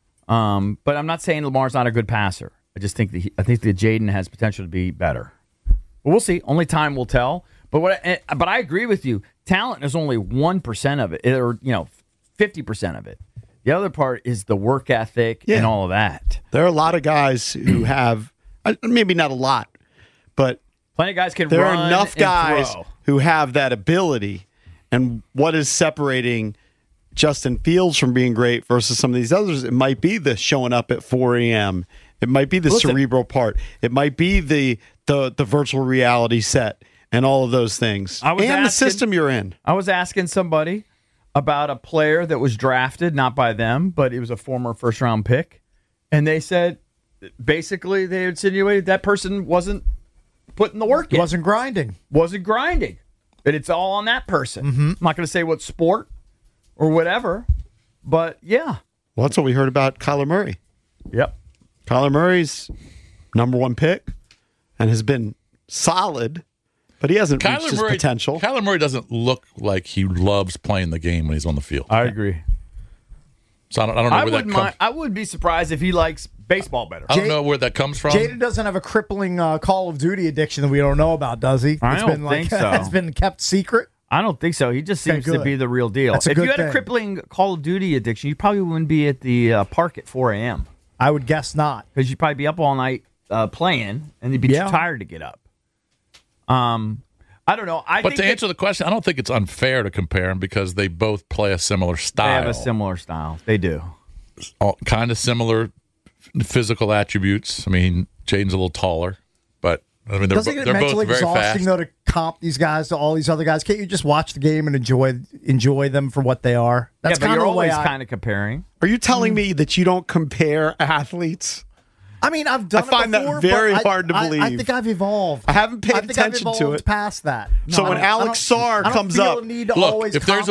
But I'm not saying Lamar's not a good passer. I just think that Jaden has potential to be better. But we'll see. Only time will tell. But I agree with you. talent is only 1% of it, or 50% of it. The other part is the work ethic and all of that. There are a lot of guys who have, maybe not a lot, but plenty of guys can there run are enough and guys throw. who have that ability. And what is separating Justin Fields from being great versus some of these others? It might be the showing up at 4 a.m. It might be the cerebral part. It might be the virtual reality set and all of those things. The system you're in. I was asking somebody about a player that was drafted, not by them, but it was a former first-round pick. And they said, basically, they insinuated that person wasn't putting the work in. Wasn't grinding. And it's all on that person. I'm not going to say what sport or whatever, but yeah. Well, that's what we heard about Kyler Murray. Yep. Kyler Murray's number 1 pick and has been solid, but he hasn't reached his potential. Kyler Murray doesn't look like he loves playing the game when he's on the field. I agree. So I don't know where that comes. I would be surprised if he likes baseball better. I don't know where that comes from. Jaden doesn't have a crippling Call of Duty addiction that we don't know about, does he? I don't think so. It's been kept secret. I don't think so. He just seems to be the real deal. That's a if good you had thing. a crippling Call of Duty addiction, you probably wouldn't be at the park at 4 a.m. I would guess not. Because you'd probably be up all night playing, and you'd be too tired to get up. I don't know. But to answer the question, I don't think it's unfair to compare them because they both play a similar style. They have a similar style. They do. Kind of similar physical attributes. I mean, Jaden's a little taller, but I mean, they're both mentally very exhausting fast. though to comp these guys to all these other guys? Can't you just watch the game and enjoy them for what they are? That's but kind you're of the way always kind of comparing. Are you telling me that you don't compare athletes? I mean, I've done. I find it before, that very but hard to believe. I think I've evolved. I haven't paid I've attention to it. Past that. So when Alex Sarr comes up, Look, if there's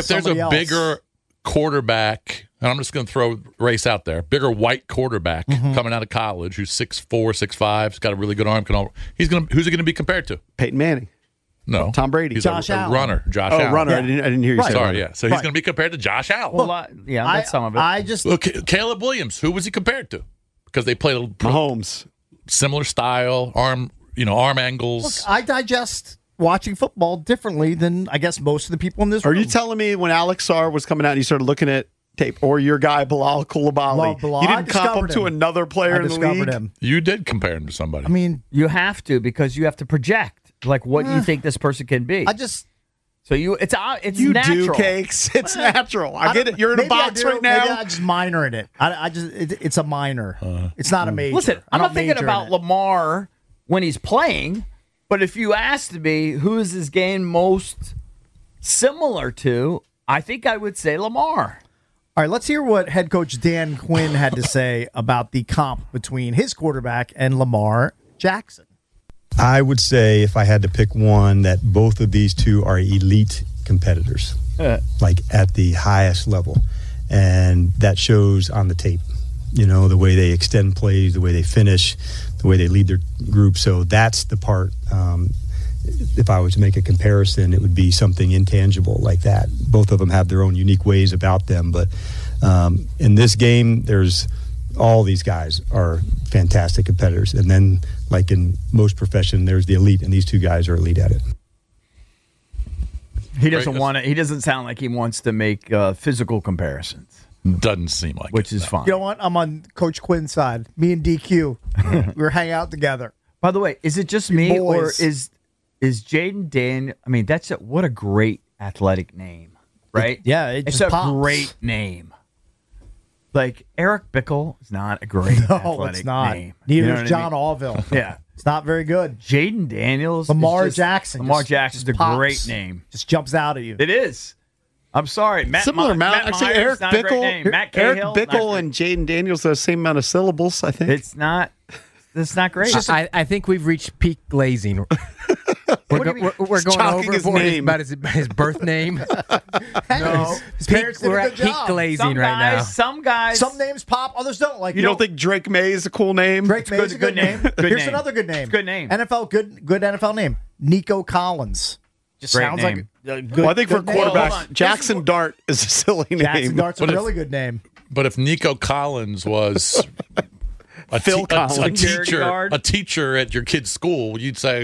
a bigger quarterback, and I'm just going to throw race out there, bigger white quarterback coming out of college who's 6'4", 6'5", has got a really good arm. Who's he going to be compared to? Peyton Manning. No, Tom Brady. He's Josh a Allen. runner. Josh Allen. runner. Yeah. I didn't hear you say Sorry, runner. yeah. So he's going to be compared to Josh Allen. Well, that's some of it. Look, Caleb Williams. Who was he compared to? Because they played Mahomes. Similar style, arm angles. Look, I digest watching football differently than I guess most of the people in this room. Are you telling me when Alex Sarr was coming out and you started looking at tape, or your guy Bilal Coulibaly, you didn't comp him to another player in the league? You did compare him to somebody. I mean, you have to because you have to project like what you think this person can be. So it's you natural. do cakes. It's natural. I get it. You're in a box right now. Maybe I just minor in it. It's a minor. It's not a major. Listen, I'm not thinking major about in it. Lamar when he's playing, but if you asked me who is his game most similar to, I think I would say Lamar. All right, let's hear what head coach Dan Quinn had to say about the comp between his quarterback and Lamar Jackson. I would say if I had to pick one that both of these two are elite competitors, like at the highest level. And that shows on the tape, the way they extend plays, the way they finish, the way they lead their group. So that's the part, if I was to make a comparison, it would be something intangible like that. Both of them have their own unique ways about them. But in this game, all these guys are fantastic competitors. And then, like in most profession, there's the elite, and these two guys are elite at it. He doesn't want to. He doesn't sound like he wants to make physical comparisons. Doesn't seem like which is fine. You know what? I'm on Coach Quinn's side. Me and DQ, we're hanging out together. By the way, is it just me or is Jaden Daniels? I mean, what a great athletic name, right? It's a pops. great name. Like Eric Bickle is not a great athletic it's not. name. Neither is John Allville. Yeah. It's not very good. Jaden Daniels. Lamar is just, Jackson. Lamar Jackson's a pops. great name. Just jumps out at you. It is. I'm sorry. Similar amount. Matt Actually, Myers, Eric not a great Bickle, name. Matt Cahill, Eric Bickle and Jaden Daniels are the same amount of syllables, I think. It's not great. I think we've reached peak glazing. We're going overboard about his birth name. No, his parents did we're a at good peak job. glazing right now. Some guys. Some names pop, others don't. Like You don't think Drake May is a cool name? Drake May is a good name. Good Here's name. another good name. It's a good name. NFL good NFL name. Nico Collins. Just Great sounds name. like a good. Well, I think for good name. quarterback, Hold on. Jackson Dart is a silly name. Jackson Dart's a But if- really good name. But if Nico Collins was Phil Collins. a Security teacher, guard. a teacher at your kid's school, you'd say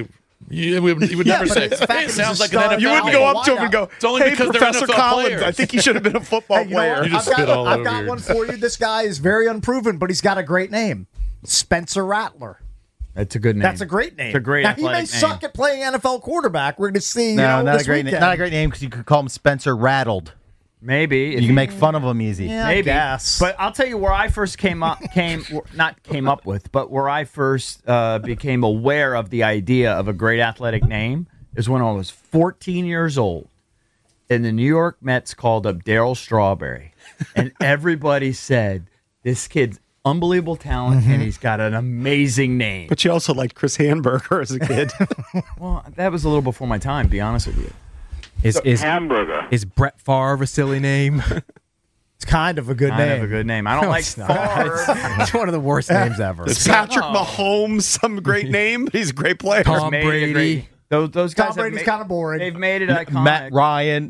You would never say, it sounds like an NFL You wouldn't go up to him and go, It's only hey, because they're Professor NFL Collins, players. I think he should have been a football Hey, you know player. what? You just spit all I've over got here. one for you. This guy is very unproven, but he's got a great name. Spencer Rattler. That's a good name. That's a great name. It's a great Now, he may athletic name. suck at playing NFL quarterback. We're going to see. No, not this a great weekend. not a great name because you could call him Spencer Rattled. Maybe You can make fun of him easy. Yeah, Maybe. I guess. But I'll tell you where I first came up with, but where I first became aware of the idea of a great athletic name is when I was 14 years old, and the New York Mets called up Darryl Strawberry, and everybody said, "This kid's unbelievable talent, and he's got an amazing name." But you also liked Chris Hamburger as a kid. Well, that was a little before my time, to be honest with you. Is Hamburger. Is Brett Favre a silly name? It's kind of a good I name. have a good name. I don't No, like it's not. Favre. It's one of the worst names ever. Is Patrick Mahomes some great name? But he's a great player. Tom Made it Brady. great. Those guys Tom have Brady's made- kind of boring. They've made it iconic. Matt Ryan.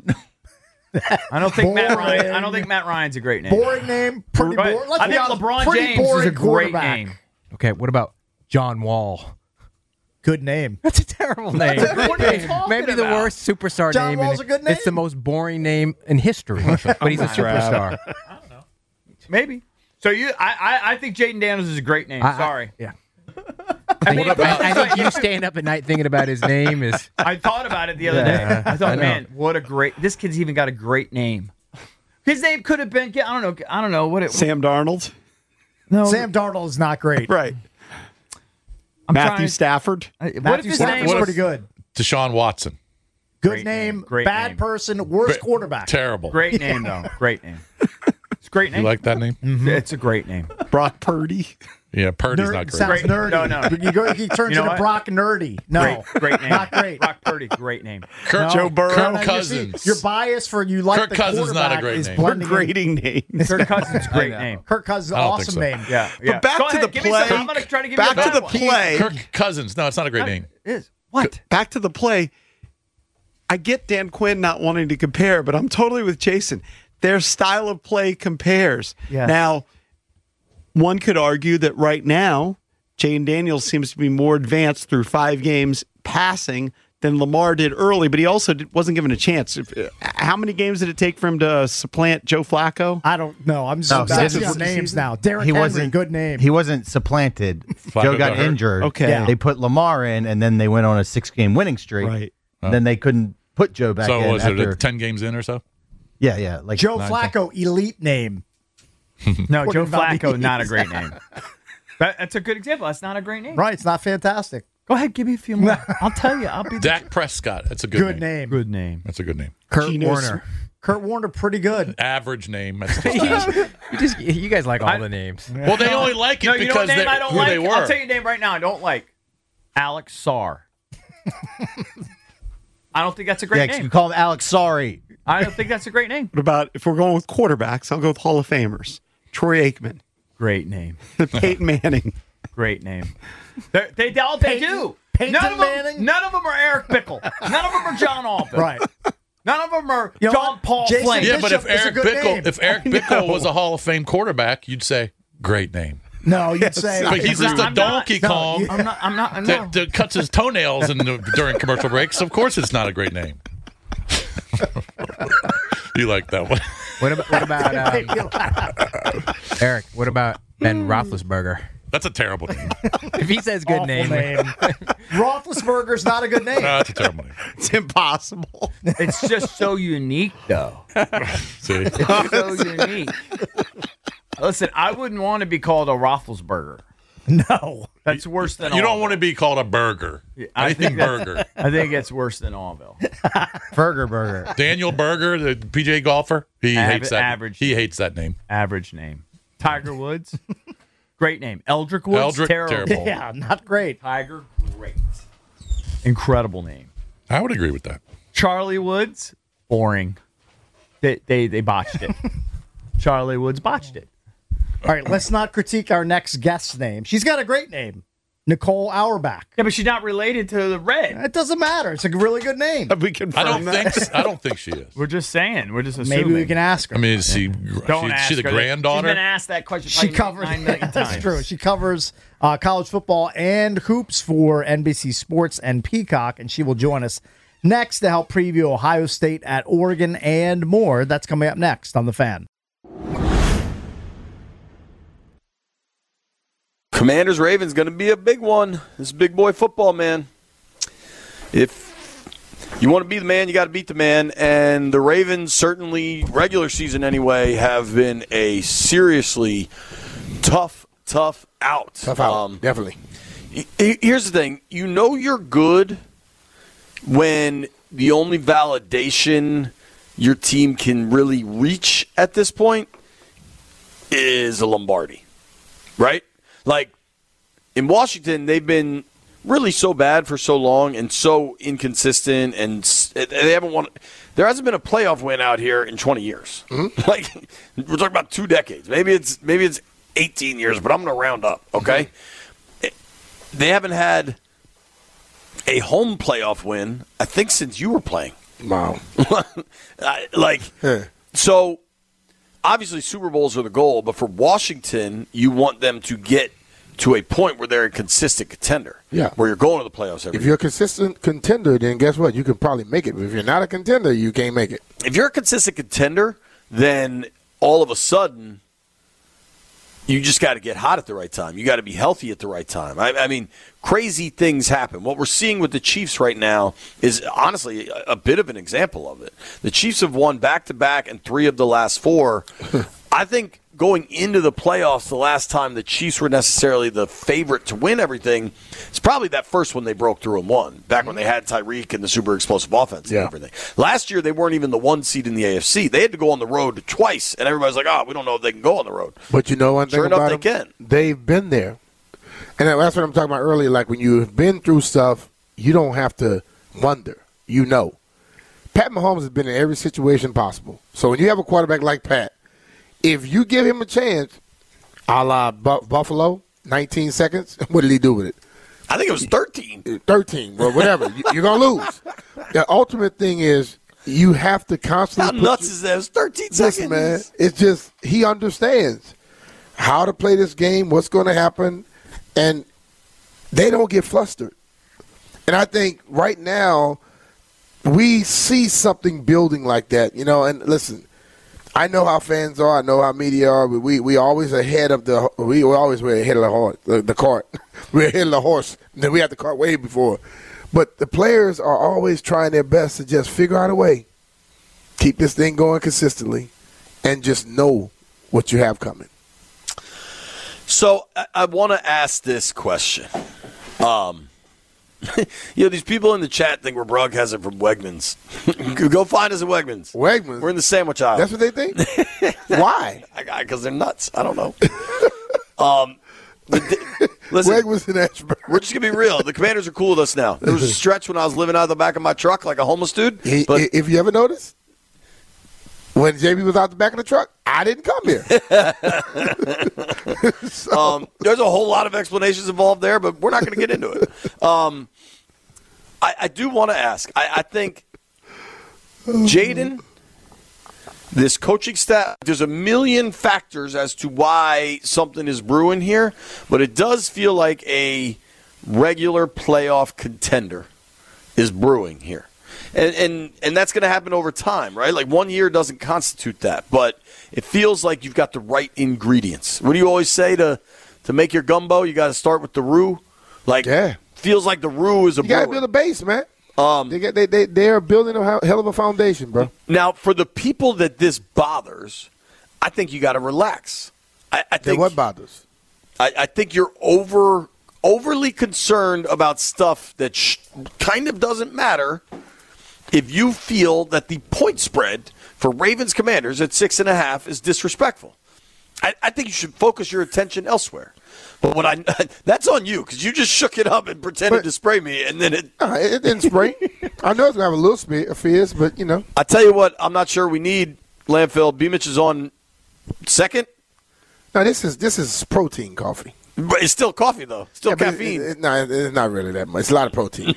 I don't think Matt Boring. Ryan. I don't think Matt Ryan's a great name. Boring name. Pretty Right. boring. Let's I be think honest, LeBron pretty James is boring a great quarterback. name. Okay, what about John Wall? Good name. That's a terrible name. What are you talking Maybe the about? worst superstar John name. Wall's a good name. It's the most boring name in history, but he's a superstar. Maybe. So I think Jaden Daniels is a great name. Sorry. Yeah. I mean, I think you staying up at night thinking about his name is. I thought about it the other day. I thought, man, what a great. This kid's even got a great name. His name could have been. I don't know what it. Sam Darnold. No. Sam Darnold is not great. Right. I'm Matthew trying- Stafford. What if Matthew his Stafford's name was pretty good. Deshaun Watson. Good Great name. name. Great Bad name. person. Worst quarterback. Terrible. Great name though. Great name. It's a great name. You like that name? Mm-hmm. It's a great name. Brock Purdy. Yeah, Purdy's Nerd, not great. sounds Great. nerdy. No. He turns You know into what? Brock Nerdy. No. Great name. Not great. Brock Purdy. Great name. Kirk, Joe Burrow. Kirk No, you Cousins. see, your bias for you like Kirk the Cousins is not a quarterback great is name. We're blending in. grading names. Kirk Cousins. Great name. Kirk Cousins, I don't think awesome so. name. Yeah. But back Go to ahead, the give me some. play. I'm going to try to give Back you a to bad the one. play. Kirk Cousins. No, it's not a great name. It is. What? Back to the play. I get Dan Quinn not wanting to compare, but I'm totally with Jason. Their style of play compares. Yes. Now, one could argue that right now, Jaden Daniels seems to be more advanced through 5 games passing than Lamar did early, but he also wasn't given a chance. How many games did it take for him to supplant Joe Flacco? I don't know. I'm No, so he back to didn't- your names now. Derrick He Henry, wasn't good name. He wasn't supplanted. Flacco Joe got got hurt. injured. Okay. Yeah. They put Lamar in, and then they went on a 6-game winning streak. Right. Then they couldn't put Joe back So in. was after, it 10 games in or so? Yeah, like Joe 9, Flacco, elite name. No, Joe What about Flacco, these? not a great name. That's a good example. That's not a great name. Right, it's not fantastic. Go ahead, give me a few more. I'll tell you. I'll be Dak Prescott. That's a Good name. Good name. That's a good name. Kurt Geno Warner. Kurt Warner, pretty good. Average name. That's just You guys like all the names. well, they only like it No, you know what because name I don't who like? they were. I'll tell you a name right now I don't like. Alex Sarr. I don't think that's a great you name. call him Alex Sorry. I don't think that's a great name. What about if we're going with quarterbacks? I'll go with Hall of Famers. Troy Aikman. Great name. Peyton Manning. Great name. They do. Peyton None of them. Manning? None of them are Eric Bickle. None of them are John Alvin. Right. None of them are You know John what? Paul Jason Flynn. Yeah, but if Bishop is a Eric good name. Bickle was a Hall of Fame quarterback, you'd say great name. No, you'd say. But he's just a I'm not- Donkey no, Kong you- I'm not. No. that cuts his toenails during commercial breaks. Of course, it's not a great name. You like that one? What about Eric? What about Ben Roethlisberger? That's a terrible name. If he says good Awful name, Roethlisberger's not a good name. That's a terrible name. It's impossible. It's just so unique, though. See, It's so unique. Listen, I wouldn't want to be called a Roethlisberger. No. That's worse than you don't Orville. want to be called a burger. I Anything think that's- burger. I think it's worse than Orville. Burger. Daniel Berger, the PGA golfer, he hates that. average. He hates that name. Average name. Tiger Woods. Great name. Eldrick Woods. Eldrick, terrible. Yeah, not great. Tiger, great. Incredible name. I would agree with that. Charlie Woods, boring. They botched it. Charlie Woods botched it. All right, let's not critique our next guest's name. She's got a great name. Nicole Auerbach. Yeah, but she's not related to the Red. It doesn't matter. It's a really good name. We can. I don't think she is. We're just saying. We're just assuming. Maybe we can ask her. I mean, is she the her. granddaughter? She's been asked that question. She covers. 9 million times. That's true. She covers college football and hoops for NBC Sports and Peacock, and she will join us next to help preview Ohio State at Oregon and more. That's coming up next on The Fan. Commanders-Ravens going to be a big one. This is big boy football, man. If you want to be the man, you got to beat the man. And the Ravens, certainly regular season anyway, have been a seriously tough out. Tough out, definitely. Here's the thing. You know you're good when the only validation your team can really reach at this point is a Lombardi, right? Like, in Washington, they've been really so bad for so long and so inconsistent, and they haven't won. There hasn't been a playoff win out here in 20 years. Mm-hmm. Like, we're talking about 2 decades. Maybe it's 18 years, but I'm going to round up, okay? Mm-hmm. They haven't had a home playoff win, I think, since you were playing. Wow. So, obviously, Super Bowls are the goal, but for Washington, you want them to get to a point where they're a consistent contender. Yeah. Where you're going to the playoffs every year. If year. you're a consistent contender, then guess what? You can probably make it. But if you're not a contender, you can't make it. If you're a consistent contender, then all of a sudden, you just got to get hot at the right time. You got to be healthy at the right time. I mean, crazy things happen. What we're seeing with the Chiefs right now is honestly a bit of an example of it. The Chiefs have won back-to-back and 3 of the last 4. I think going into the playoffs, the last time the Chiefs were necessarily the favorite to win everything, it's probably that first one they broke through and won, back when they had Tyreek and the super explosive offense and everything. Last year, they weren't even the 1 seed in the AFC. They had to go on the road twice, and everybody's like, we don't know if they can go on the road. But you know one thing about them? They can. They've been there. And that's what I'm talking about earlier. Like, when you've been through stuff, you don't have to wonder. You know. Pat Mahomes has been in every situation possible. So when you have a quarterback like Pat, if you give him a chance, a la Buffalo, 19 seconds, what did he do with it? I think it was 13. 13, well, whatever. You're going to lose. The ultimate thing is you have to constantly. How nuts is that? It was 13 seconds. Listen, man, it's just he understands how to play this game, what's going to happen, and they don't get flustered. And I think right now we see something building like that, and listen, I know how fans are. I know how media are. But we always ahead of the. We always were ahead of the horse. The cart. We're ahead of the horse. Then we had the cart way before. But the players are always trying their best to just figure out a way, keep this thing going consistently, and just know what you have coming. So I want to ask this question. These people in the chat think we're broadcasting from Wegmans. Go find us at Wegmans. Wegmans? We're in the sandwich aisle. That's what they think? Why? Because they're nuts. I don't know. Listen, Wegmans in Ashburn. We're just going to be real. The Commanders are cool with us now. There was a stretch when I was living out of the back of my truck like a homeless dude. But if you ever noticed, when JB was out the back of the truck, I didn't come here. There's a whole lot of explanations involved there, but we're not going to get into it. I do want to ask. I think Jaden, this coaching staff, there's a million factors as to why something is brewing here, but it does feel like a regular playoff contender is brewing here. And that's going to happen over time, right? Like 1 year doesn't constitute that, but it feels like you've got the right ingredients. What do you always say to make your gumbo? You got to start with the roux. Feels like the roux is a. You got to build a base, man. They are building a hell of a foundation, bro. Now, for the people that this bothers, I think you got to relax. I think what bothers? I think you're overly concerned about stuff that kind of doesn't matter. If you feel that the point spread for Ravens Commanders at 6.5 is disrespectful, I think you should focus your attention elsewhere. But that's on you because you just shook it up and pretended to spray me, and then it didn't spray. I know it's gonna have a little fizz, but I tell you what, I'm not sure we need landfill. B-Mitch is on second. No, this is protein coffee. But it's still coffee, though. Still caffeine. It's not really that much. It's a lot of protein.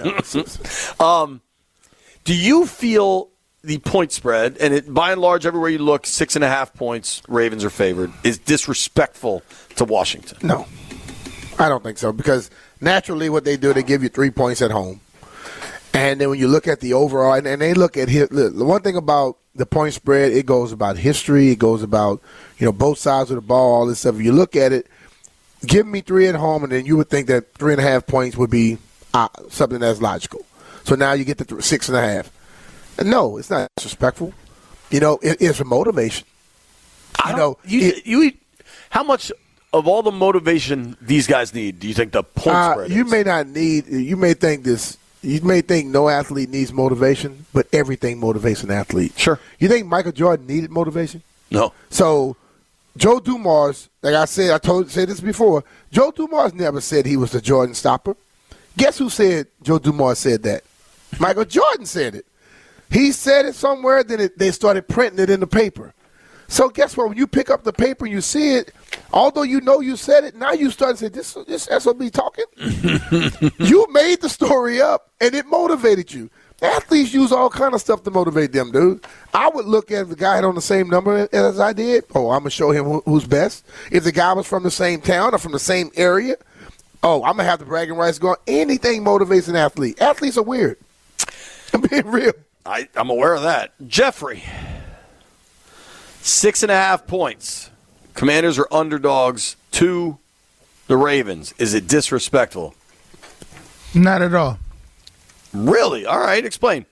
Do you feel the point spread, and by and large, everywhere you look, 6.5 points, Ravens are favored, is disrespectful to Washington? No. I don't think so, because naturally what they do, they give you 3 points at home. And then when you look at the overall, and they look at the one thing about the point spread, it goes about history, it goes about both sides of the ball, all this stuff. If you look at it, give me 3 at home, and then you would think that 3.5 points would be something that's logical. So now you get to 6.5. And no, it's not disrespectful. It's a motivation. How much of all the motivation these guys need do you think the point spread is? You may not need. You may think this. You may think no athlete needs motivation, but everything motivates an athlete. Sure. You think Michael Jordan needed motivation? No. So Joe Dumars, like I said, said this before. Joe Dumars never said he was the Jordan stopper. Guess who said Joe Dumars said that? Michael Jordan said it. He said it somewhere, then they started printing it in the paper. So guess what? When you pick up the paper and you see it, although you know you said it, now you start to say, this SOB talking? You made the story up, and it motivated you. Athletes use all kind of stuff to motivate them, dude. I would look at if the guy had on the same number as I did. Oh, I'm going to show him who's best. If the guy was from the same town or from the same area, I'm going to have the bragging rights going. Anything motivates an athlete. Athletes are weird. I'm being real. I'm aware of that. Jeffrey, 6.5 points. Commanders are underdogs to the Ravens. Is it disrespectful? Not at all. Really? All right, explain.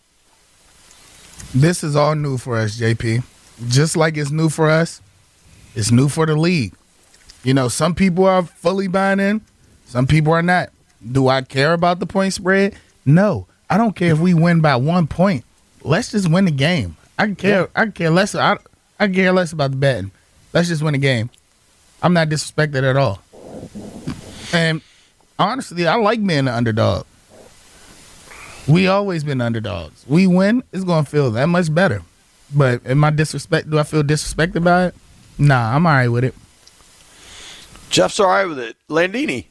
This is all new for us, JP. Just like it's new for us, it's new for the league. Some people are fully buying in, some people are not. Do I care about the point spread? No. I don't care if we win by 1 point. Let's just win the game. I care less. I care less about the betting. Let's just win the game. I'm not disrespected at all. And honestly, I like being an underdog. We always been underdogs. We win, it's gonna feel that much better. But do I feel disrespected by it? Nah, I'm all right with it. Jeff's all right with it. Landini.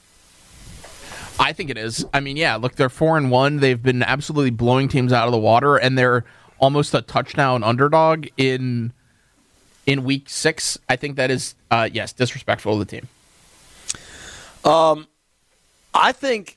I think it is. I mean, yeah, look, they're 4-1. They've been absolutely blowing teams out of the water, and they're almost a touchdown underdog in week 6. I think that is, yes, disrespectful to the team. I think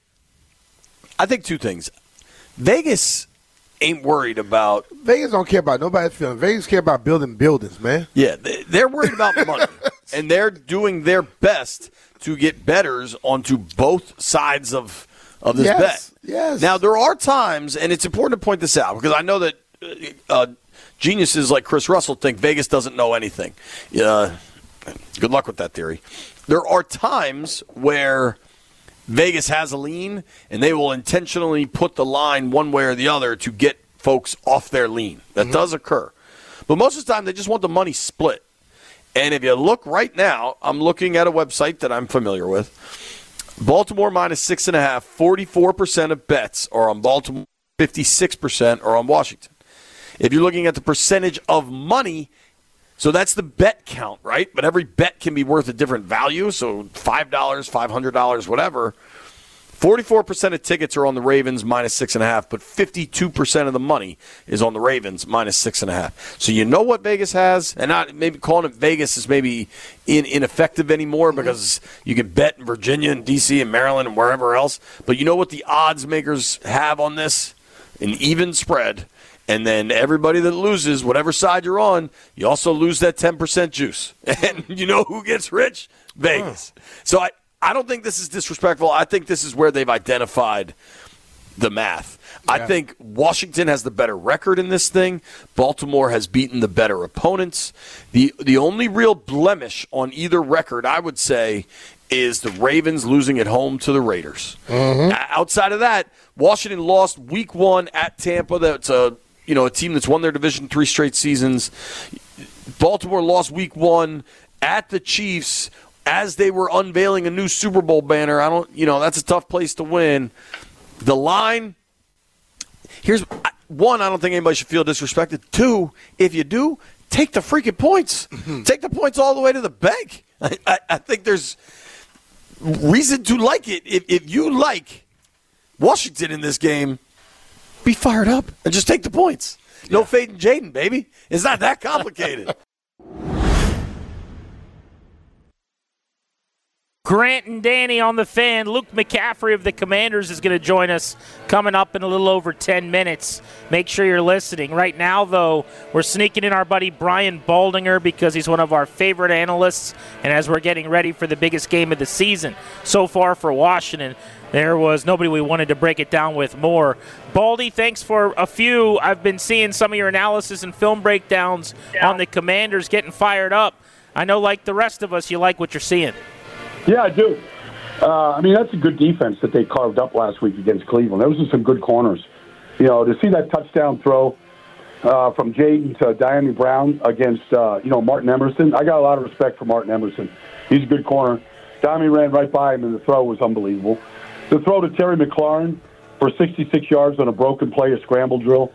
2 things. Vegas ain't worried about. Vegas don't care about nobody's feeling. Vegas care about building buildings, man. Yeah, they're worried about money, and they're doing their best to get bettors onto both sides of this bet. Yes. Now, there are times, and it's important to point this out, because I know that geniuses like Chris Russell think Vegas doesn't know anything. Good luck with that theory. There are times where Vegas has a lean, and they will intentionally put the line one way or the other to get folks off their lean. That does occur. But most of the time, they just want the money split. And if you look right now, I'm looking at a website that I'm familiar with. Baltimore minus 6.5, 44% of bets are on Baltimore, 56% are on Washington. If you're looking at the percentage of money, so that's the bet count, right? But every bet can be worth a different value, so $5, $500, whatever. 44% of tickets are on the Ravens minus 6.5, but 52% of the money is on the Ravens minus 6.5. So you know what Vegas has, and not maybe calling it Vegas is maybe ineffective anymore because you can bet in Virginia and D.C. and Maryland and wherever else. But you know what the odds makers have on this? An even spread. And then everybody that loses, whatever side you're on, you also lose that 10% juice. And you know who gets rich? Vegas. So I don't think this is disrespectful. I think this is where they've identified the math. Yeah. I think Washington has the better record in this thing. Baltimore has beaten the better opponents. The only real blemish on either record, I would say, is the Ravens losing at home to the Raiders. Mm-hmm. Outside of that, Washington lost week 1 at Tampa. That's a team that's won their division 3 straight seasons. Baltimore lost week 1 at the Chiefs as they were unveiling a new Super Bowl banner. That's a tough place to win. The line, here's one, I don't think anybody should feel disrespected. 2, if you do, take the freaking points. Take the points all the way to the bank. I think reason to like it. If you like Washington in this game, be fired up and just take the points. No fading Jaden, baby. It's not that complicated. Grant and Danny on the Fan. Luke McCaffrey of the Commanders is going to join us coming up in a little over 10 minutes. Make sure you're listening. Right now, though, we're sneaking in our buddy Brian Baldinger because he's one of our favorite analysts, and as we're getting ready for the biggest game of the season so far for Washington, there was nobody we wanted to break it down with more. Baldy, thanks for a few. I've been seeing some of your analysis and film breakdowns on the Commanders getting fired up. I know, like the rest of us, you like what you're seeing. Yeah, I do. I mean, that's a good defense that they carved up last week against Cleveland. Those are some good corners. You know, to see that touchdown throw from Jaden to Diami Brown against, Martin Emerson, I got a lot of respect for Martin Emerson. He's a good corner. Diami ran right by him, and the throw was unbelievable. The throw to Terry McLaurin for 66 yards on a broken play, a scramble drill,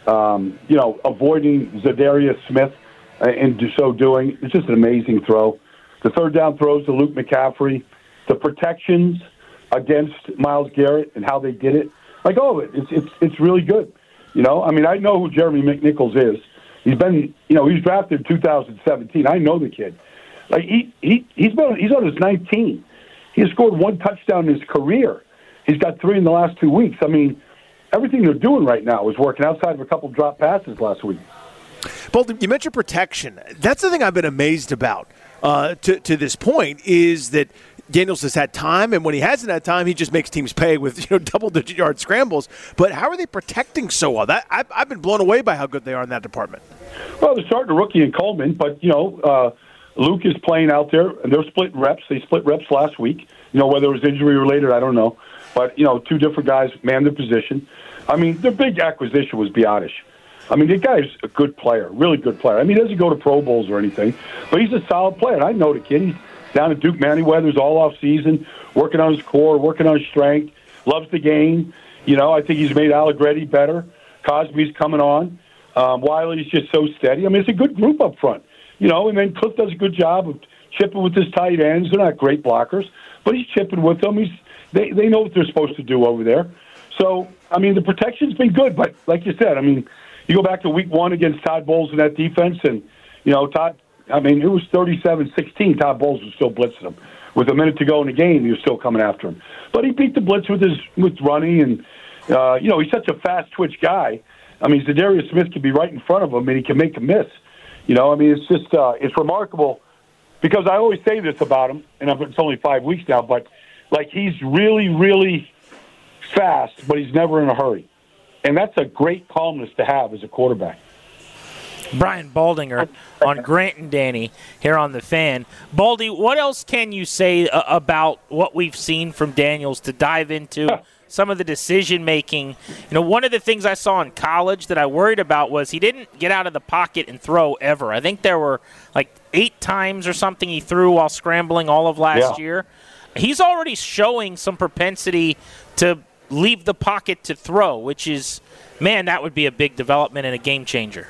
avoiding Zadarius Smith in so doing, it's just an amazing throw. The third down throws to Luke McCaffrey, the protections against Myles Garrett and how they did it, like all of it, it's really good. You know, I mean, I know who Jeremy McNichols is. He's been, he was drafted in 2017. I know the kid. Like he's on his 19. He has scored one touchdown in his career. He's got 3 in the last 2 weeks. I mean, everything they're doing right now is working outside of a couple drop passes last week. Both, you mentioned protection. That's the thing I've been amazed about. To this point is that Daniels has had time, and when he hasn't had time, he just makes teams pay with double-digit yard scrambles. But how are they protecting so well? I've been blown away by how good they are in that department. Well, they're starting a rookie in Coleman, but Luke is playing out there, and they're splitting reps. They split reps last week. Whether it was injury related, I don't know. But 2 different guys manned their position. I mean, their big acquisition was Biotish. I mean, the guy's a good player, really good player. I mean, he doesn't go to Pro Bowls or anything, but he's a solid player. And I know the kid. He's down at Duke Manyweathers all off season, working on his core, working on his strength, loves the game. I think he's made Allegretti better. Cosby's coming on. Wiley's just so steady. I mean, it's a good group up front. And then Cliff does a good job of chipping with his tight ends. They're not great blockers, but he's chipping with them. They know what they're supposed to do over there. So, I mean, the protection's been good, but like you said, I mean, you go back to week 1 against Todd Bowles in that defense, and, Todd, I mean, it was 37-16. Todd Bowles was still blitzing him. With a minute to go in the game, he was still coming after him. But he beat the blitz with running, and, he's such a fast-twitch guy. I mean, Zadarius Smith can be right in front of him, and he can make a miss. I mean, it's just it's remarkable because I always say this about him, and it's only 5 weeks now, but, like, he's really, really fast, but he's never in a hurry. And that's a great calmness to have as a quarterback. Brian Baldinger on Grant and Danny here on The Fan. Baldy, what else can you say about what we've seen from Daniels to dive into some of the decision-making? One of the things I saw in college that I worried about was he didn't get out of the pocket and throw ever. I think there were like 8 times or something he threw while scrambling all of last year. He's already showing some propensity to leave the pocket to throw, which is, man, that would be a big development and a game changer.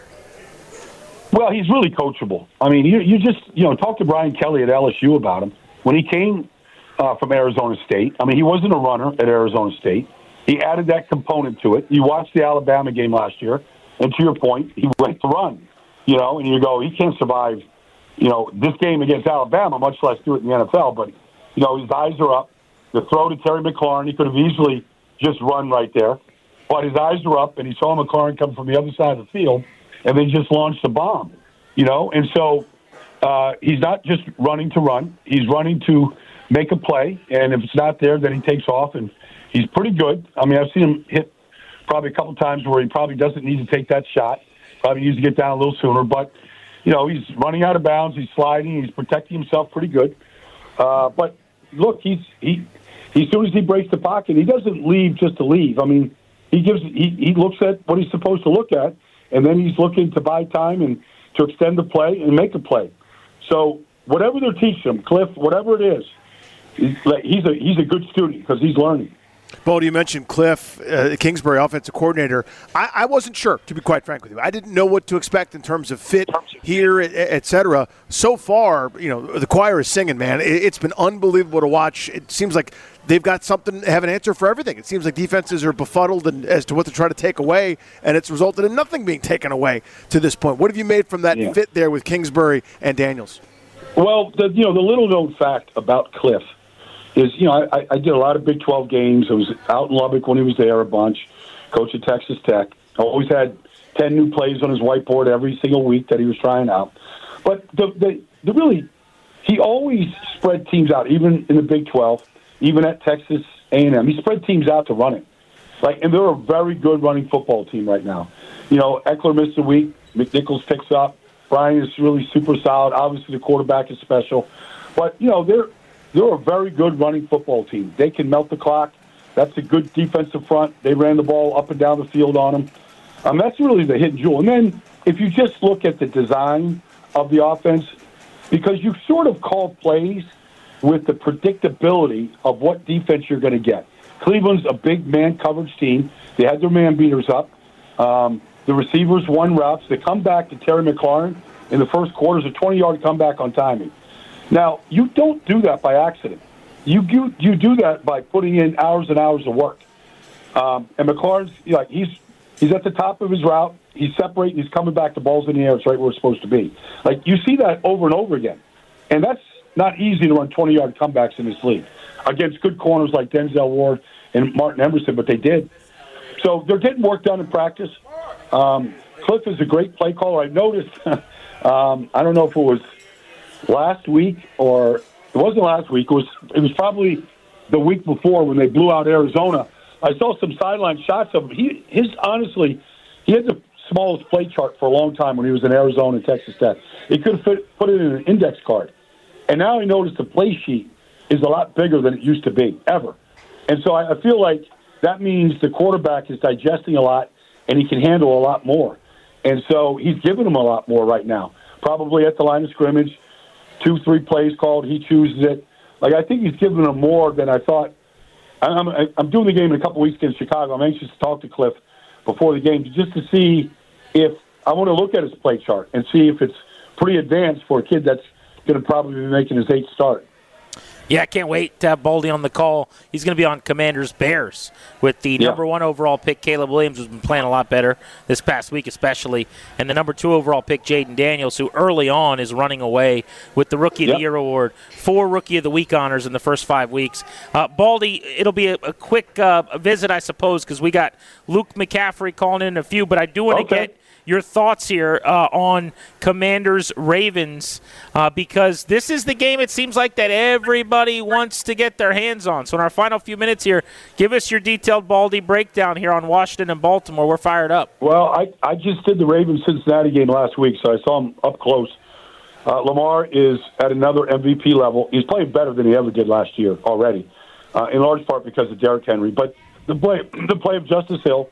Well, he's really coachable. I mean, you just, talk to Brian Kelly at LSU about him. When he came from Arizona State, I mean, he wasn't a runner at Arizona State. He added that component to it. You watched the Alabama game last year, and to your point, he went to run, and you go, he can't survive, this game against Alabama, much less do it in the NFL. But, his eyes are up. The throw to Terry McLaurin, he could have easily just run right there. But his eyes were up, and he saw McLaurin come from the other side of the field and then just launched a bomb, And so he's not just running to run. He's running to make a play, and if it's not there, then he takes off, and he's pretty good. I mean, I've seen him hit probably a couple times where he probably doesn't need to take that shot. Probably needs to get down a little sooner. But, he's running out of bounds. He's sliding. He's protecting himself pretty good. But, look, as soon as he breaks the pocket, he doesn't leave just to leave. I mean, he looks at what he's supposed to look at, and then he's looking to buy time and to extend the play and make a play. So whatever they're teaching him, Cliff, whatever it is, he's a good student because he's learning. Bo, you mentioned Cliff, Kingsbury offensive coordinator. I wasn't sure, to be quite frank with you. I didn't know what to expect in terms of fit here, et cetera. So far, the choir is singing, man. It's been unbelievable to watch. It seems like they've got something, have an answer for everything. It seems like defenses are befuddled as to what to try to take away, and it's resulted in nothing being taken away to this point. What have you made from that fit there with Kingsbury and Daniels? Well, the little-known fact about Cliff is, I did a lot of Big 12 games. I was out in Lubbock when he was there a bunch, coach at Texas Tech. I always had 10 new plays on his whiteboard every single week that he was trying out. But he always spread teams out, even in the Big 12, even at Texas A&M. He spread teams out to run it. And they're a very good running football team right now. Eckler missed a week. McNichols picks up. Brian is really super solid. Obviously, the quarterback is special. But, they're a very good running football team. They can melt the clock. That's a good defensive front. They ran the ball up and down the field on them. That's really the hidden jewel. And then if you just look at the design of the offense, because you sort of call plays with the predictability of what defense you're going to get. Cleveland's a big man coverage team. They had their man beaters up. The receivers won routes. They come back to Terry McLaurin in the first quarter is a 20-yard comeback on timing. Now, you don't do that by accident. You do that by putting in hours and hours of work. And McLaurin's he's at the top of his route. He's separating. He's coming back. The ball's in the air. It's right where it's supposed to be. You see that over and over again. And that's not easy to run 20-yard comebacks in this league against good corners like Denzel Ward and Martin Emerson, but they did. So they're getting work done in practice. Cliff is a great play caller. I noticed, I don't know if it was last week or it wasn't last week. It was probably the week before when they blew out Arizona. I saw some sideline shots of him. Honestly, he had the smallest play chart for a long time when he was in Arizona and Texas Tech. He could put it in an index card. And now I noticed the play sheet is a lot bigger than it used to be, ever. And so I feel like that means the quarterback is digesting a lot and he can handle a lot more. And so he's giving them a lot more right now. Probably at the line of scrimmage, 2-3 plays called, he chooses it. I think he's giving them more than I thought. I'm doing the game in a couple weeks against Chicago. I'm anxious to talk to Cliff before the game just to see if I want to look at his play chart and see if it's pretty advanced for a kid that's going to probably be making his 8th start. Yeah, I can't wait to have Baldy on the call. He's going to be on Commanders Bears with the number 1 overall pick, Caleb Williams, who's been playing a lot better this past week especially, and the number 2 overall pick, Jaden Daniels, who early on is running away with the Rookie of the Year award. 4 Rookie of the Week honors in the first 5 weeks. Baldy, it'll be a quick visit, I suppose, because we got Luke McCaffrey calling in a few, but I do want to get your thoughts here on Commanders-Ravens because this is the game it seems like that everybody wants to get their hands on. So in our final few minutes here, give us your detailed Baldy breakdown here on Washington and Baltimore. We're fired up. Well, I just did the Ravens-Cincinnati game last week, so I saw him up close. Lamar is at another MVP level. He's playing better than he ever did last year already, in large part because of Derrick Henry. But the play of Justice Hill,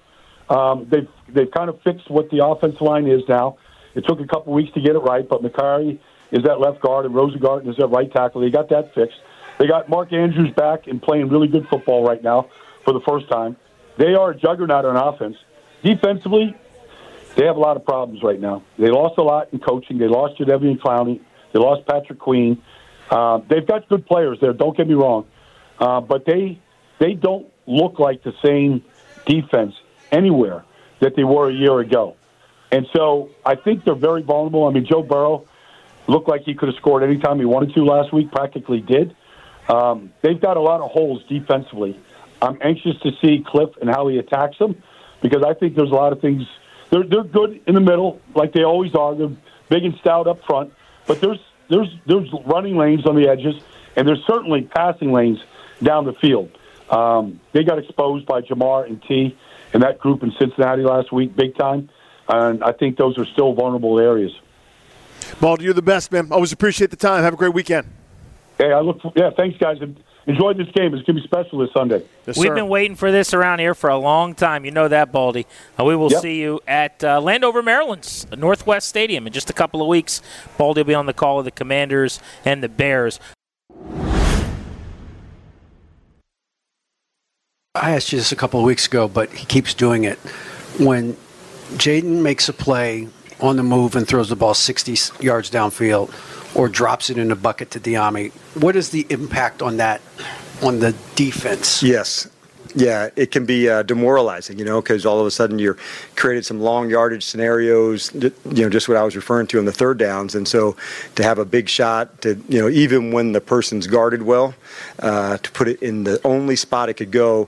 they've kind of fixed what the offensive line is now. It took a couple weeks to get it right, but McCary is at left guard and Rosengarten is at right tackle. They got that fixed. They got Mark Andrews back and playing really good football right now for the first time. They are a juggernaut on offense. Defensively, they have a lot of problems right now. They lost a lot in coaching. They lost Jadeveon Clowney. They lost Patrick Queen. They've got good players there, don't get me wrong. But they don't look like the same defense anywhere that they were a year ago. And so I think they're very vulnerable. I mean, Joe Burrow looked like he could have scored any time he wanted to last week, practically did. They've got a lot of holes defensively. I'm anxious to see Cliff and how he attacks them because I think there's a lot of things. They're good in the middle, like they always are. They're big and stout up front, but there's running lanes on the edges, and there's certainly passing lanes down the field. They got exposed by Jamar and T and that group in Cincinnati last week, big time. And I think those are still vulnerable areas. Baldy, you're the best, man. Always appreciate the time. Have a great weekend. Hey, thanks, guys. Enjoyed this game. It's going to be special this Sunday. Yes, We've been waiting for this around here for a long time. You know that, Baldy. We will see you at Landover, Maryland's Northwest Stadium in just a couple of weeks. Baldy will be on the call with the Commanders and the Bears. I asked you this a couple of weeks ago, but he keeps doing it. When Jaden makes a play on the move and throws the ball 60 yards downfield or drops it in a bucket to Diami, what is the impact on that on the defense? Yes. Yeah, it can be demoralizing, because all of a sudden you're created some long yardage scenarios, just what I was referring to on the third downs. And so to have a big shot, to even when the person's guarded well, to put it in the only spot it could go,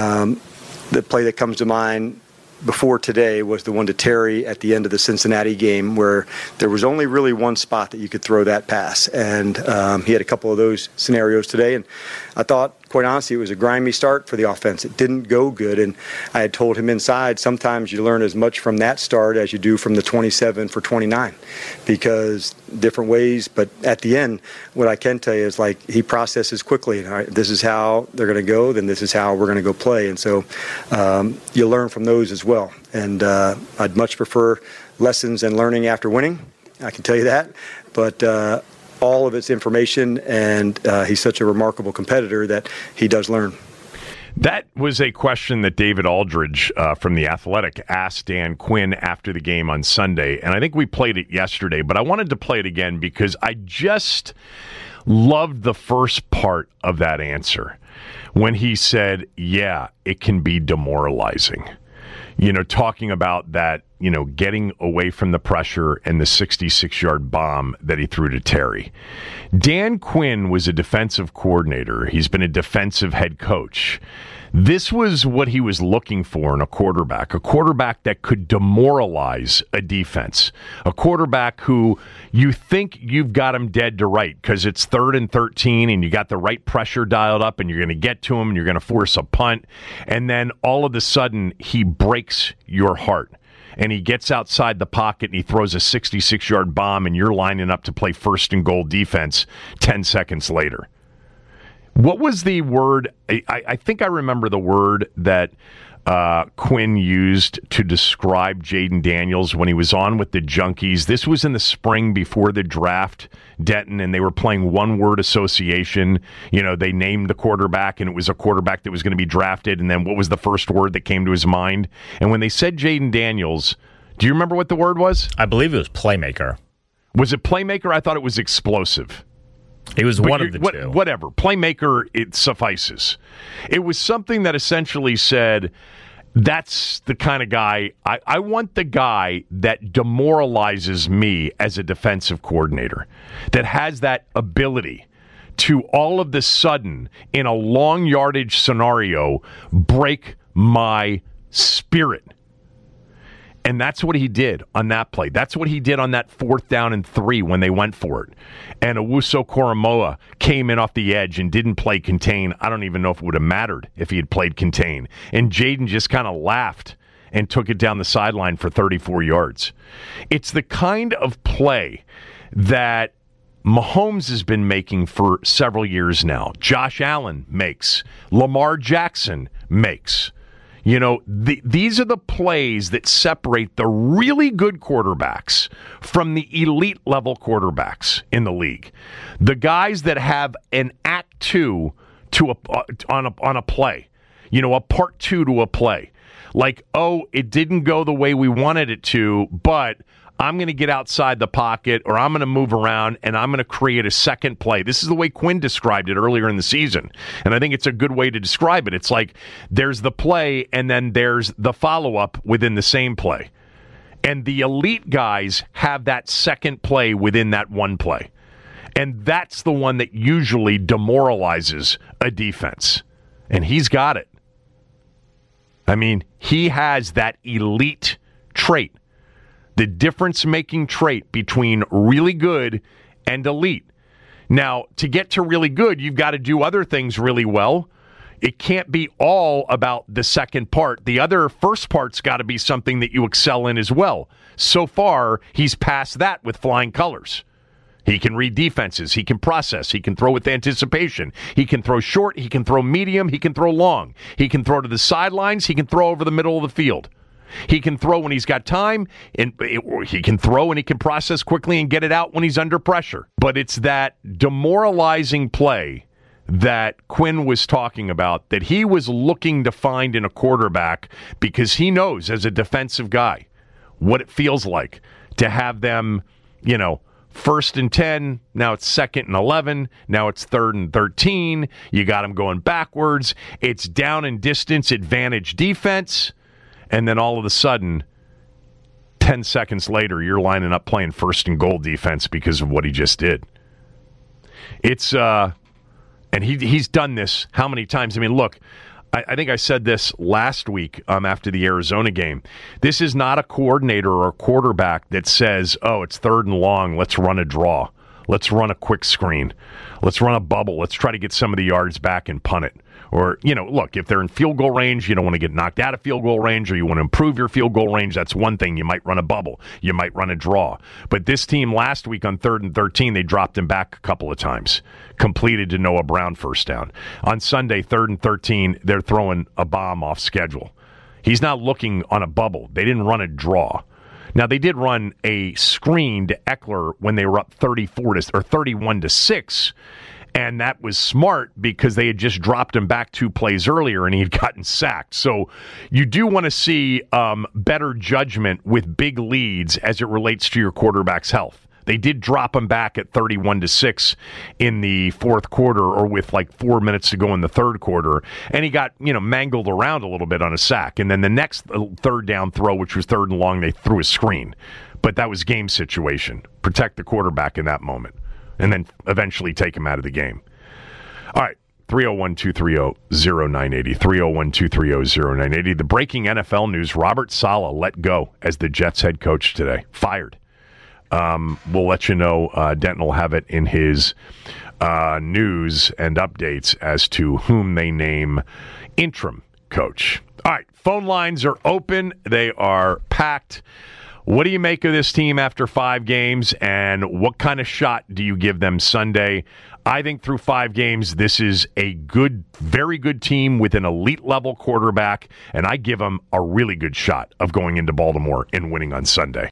the play that comes to mind before today was the one to Terry at the end of the Cincinnati game, where there was only really one spot that you could throw that pass. And he had a couple of those scenarios today. And I thought, quite honestly, it was a grimy start for the offense. It didn't go good. And I had told him inside, sometimes you learn as much from that start as you do from the 27 for 29, because different ways. But at the end, what I can tell you is, he processes quickly. All right, this is how they're going to go, then this is how we're going to go play. And so you learn from those as well. And I'd much prefer lessons and learning after winning. I can tell you that. But all of its information, and he's such a remarkable competitor that he does learn. That was a question that David Aldridge from The Athletic asked Dan Quinn after the game on Sunday, and I think we played it yesterday, but I wanted to play it again because I just loved the first part of that answer when he said, yeah, it can be demoralizing. Talking about that, getting away from the pressure and the 66-yard bomb that he threw to Terry. Dan Quinn was a defensive coordinator. He's been a defensive head coach. This was what he was looking for in a quarterback that could demoralize a defense, a quarterback who you think you've got him dead to right because it's 3rd and 13 and you got the right pressure dialed up and you're going to get to him and you're going to force a punt, and then all of a sudden he breaks your heart. And he gets outside the pocket and he throws a 66-yard bomb and you're lining up to play 1st and goal defense 10 seconds later. What was the word? I think I remember the word that Quinn used to describe Jaden Daniels when he was on with the Junkies. This was in the spring before the draft, Denton, and they were playing one-word association. They named the quarterback, and it was a quarterback that was going to be drafted, and then what was the first word that came to his mind? And when they said Jaden Daniels, do you remember what the word was? I believe it was playmaker. Was it playmaker? I thought it was explosive. He was one of the two. Whatever. Playmaker, it suffices. It was something that essentially said, that's the kind of guy, I want the guy that demoralizes me as a defensive coordinator, that has that ability to all of the sudden, in a long yardage scenario, break my spirit. And that's what he did on that play. That's what he did on that 4th down and 3 when they went for it. And Owusu Koromoa came in off the edge and didn't play contain. I don't even know if it would have mattered if he had played contain. And Jaden just kind of laughed and took it down the sideline for 34 yards. It's the kind of play that Mahomes has been making for several years now. Josh Allen makes. Lamar Jackson makes. These are the plays that separate the really good quarterbacks from the elite level quarterbacks in the league. The guys that have an act 2 to on a play, a part 2 to a play. Like, it didn't go the way we wanted it to, but I'm going to get outside the pocket, or I'm going to move around, and I'm going to create a second play. This is the way Quinn described it earlier in the season, and I think it's a good way to describe it. It's like there's the play, and then there's the follow-up within the same play. And the elite guys have that second play within that one play. And that's the one that usually demoralizes a defense. And he's got it. I mean, he has that elite trait. The difference-making trait between really good and elite. Now, to get to really good, you've got to do other things really well. It can't be all about the second part. The other first part's got to be something that you excel in as well. So far, he's passed that with flying colors. He can read defenses. He can process. He can throw with anticipation. He can throw short. He can throw medium. He can throw long. He can throw to the sidelines. He can throw over the middle of the field. He can throw when he's got time, and he can throw and he can process quickly and get it out when he's under pressure. But it's that demoralizing play that Quinn was talking about, that he was looking to find in a quarterback, because he knows as a defensive guy what it feels like to have them, 1st and 10, now it's 2nd and 11, now it's 3rd and 13, you got them going backwards, it's down and distance advantage defense, and then all of a sudden, 10 seconds later, you're lining up playing 1st and goal defense because of what he just did. It's, and he's done this how many times? I mean, look, I think I said this last week after the Arizona game. This is not a coordinator or a quarterback that says, oh, it's 3rd and long, let's run a draw. Let's run a quick screen. Let's run a bubble. Let's try to get some of the yards back and punt it. Or, look, if they're in field goal range, you don't want to get knocked out of field goal range, or you want to improve your field goal range, that's one thing. You might run a bubble. You might run a draw. But this team last week on 3rd and 13, they dropped him back a couple of times. Completed to Noah Brown first down. On Sunday, 3rd and 13, they're throwing a bomb off schedule. He's not looking on a bubble. They didn't run a draw. Now, they did run a screen to Eckler when they were up 31-6, and that was smart because they had just dropped him back 2 plays earlier and he had gotten sacked. So you do want to see better judgment with big leads as it relates to your quarterback's health. They did drop him back at 31-6 in the 4th quarter, or with like 4 minutes to go in the 3rd quarter, and he got mangled around a little bit on a sack. And then the next 3rd down throw, which was 3rd and long, they threw a screen, but that was game situation. Protect the quarterback in that moment, and then eventually take him out of the game. All right. 301-230-0980. 301-230-0980. The breaking NFL news: Robert Saleh let go as the Jets head coach today. Fired. We'll let you know. Denton will have it in his news and updates as to whom they name interim coach. All right, phone lines are open. They are packed. What do you make of this team after 5 games, and what kind of shot do you give them Sunday? I think through 5 games, this is a good, very good team with an elite-level quarterback, and I give them a really good shot of going into Baltimore and winning on Sunday.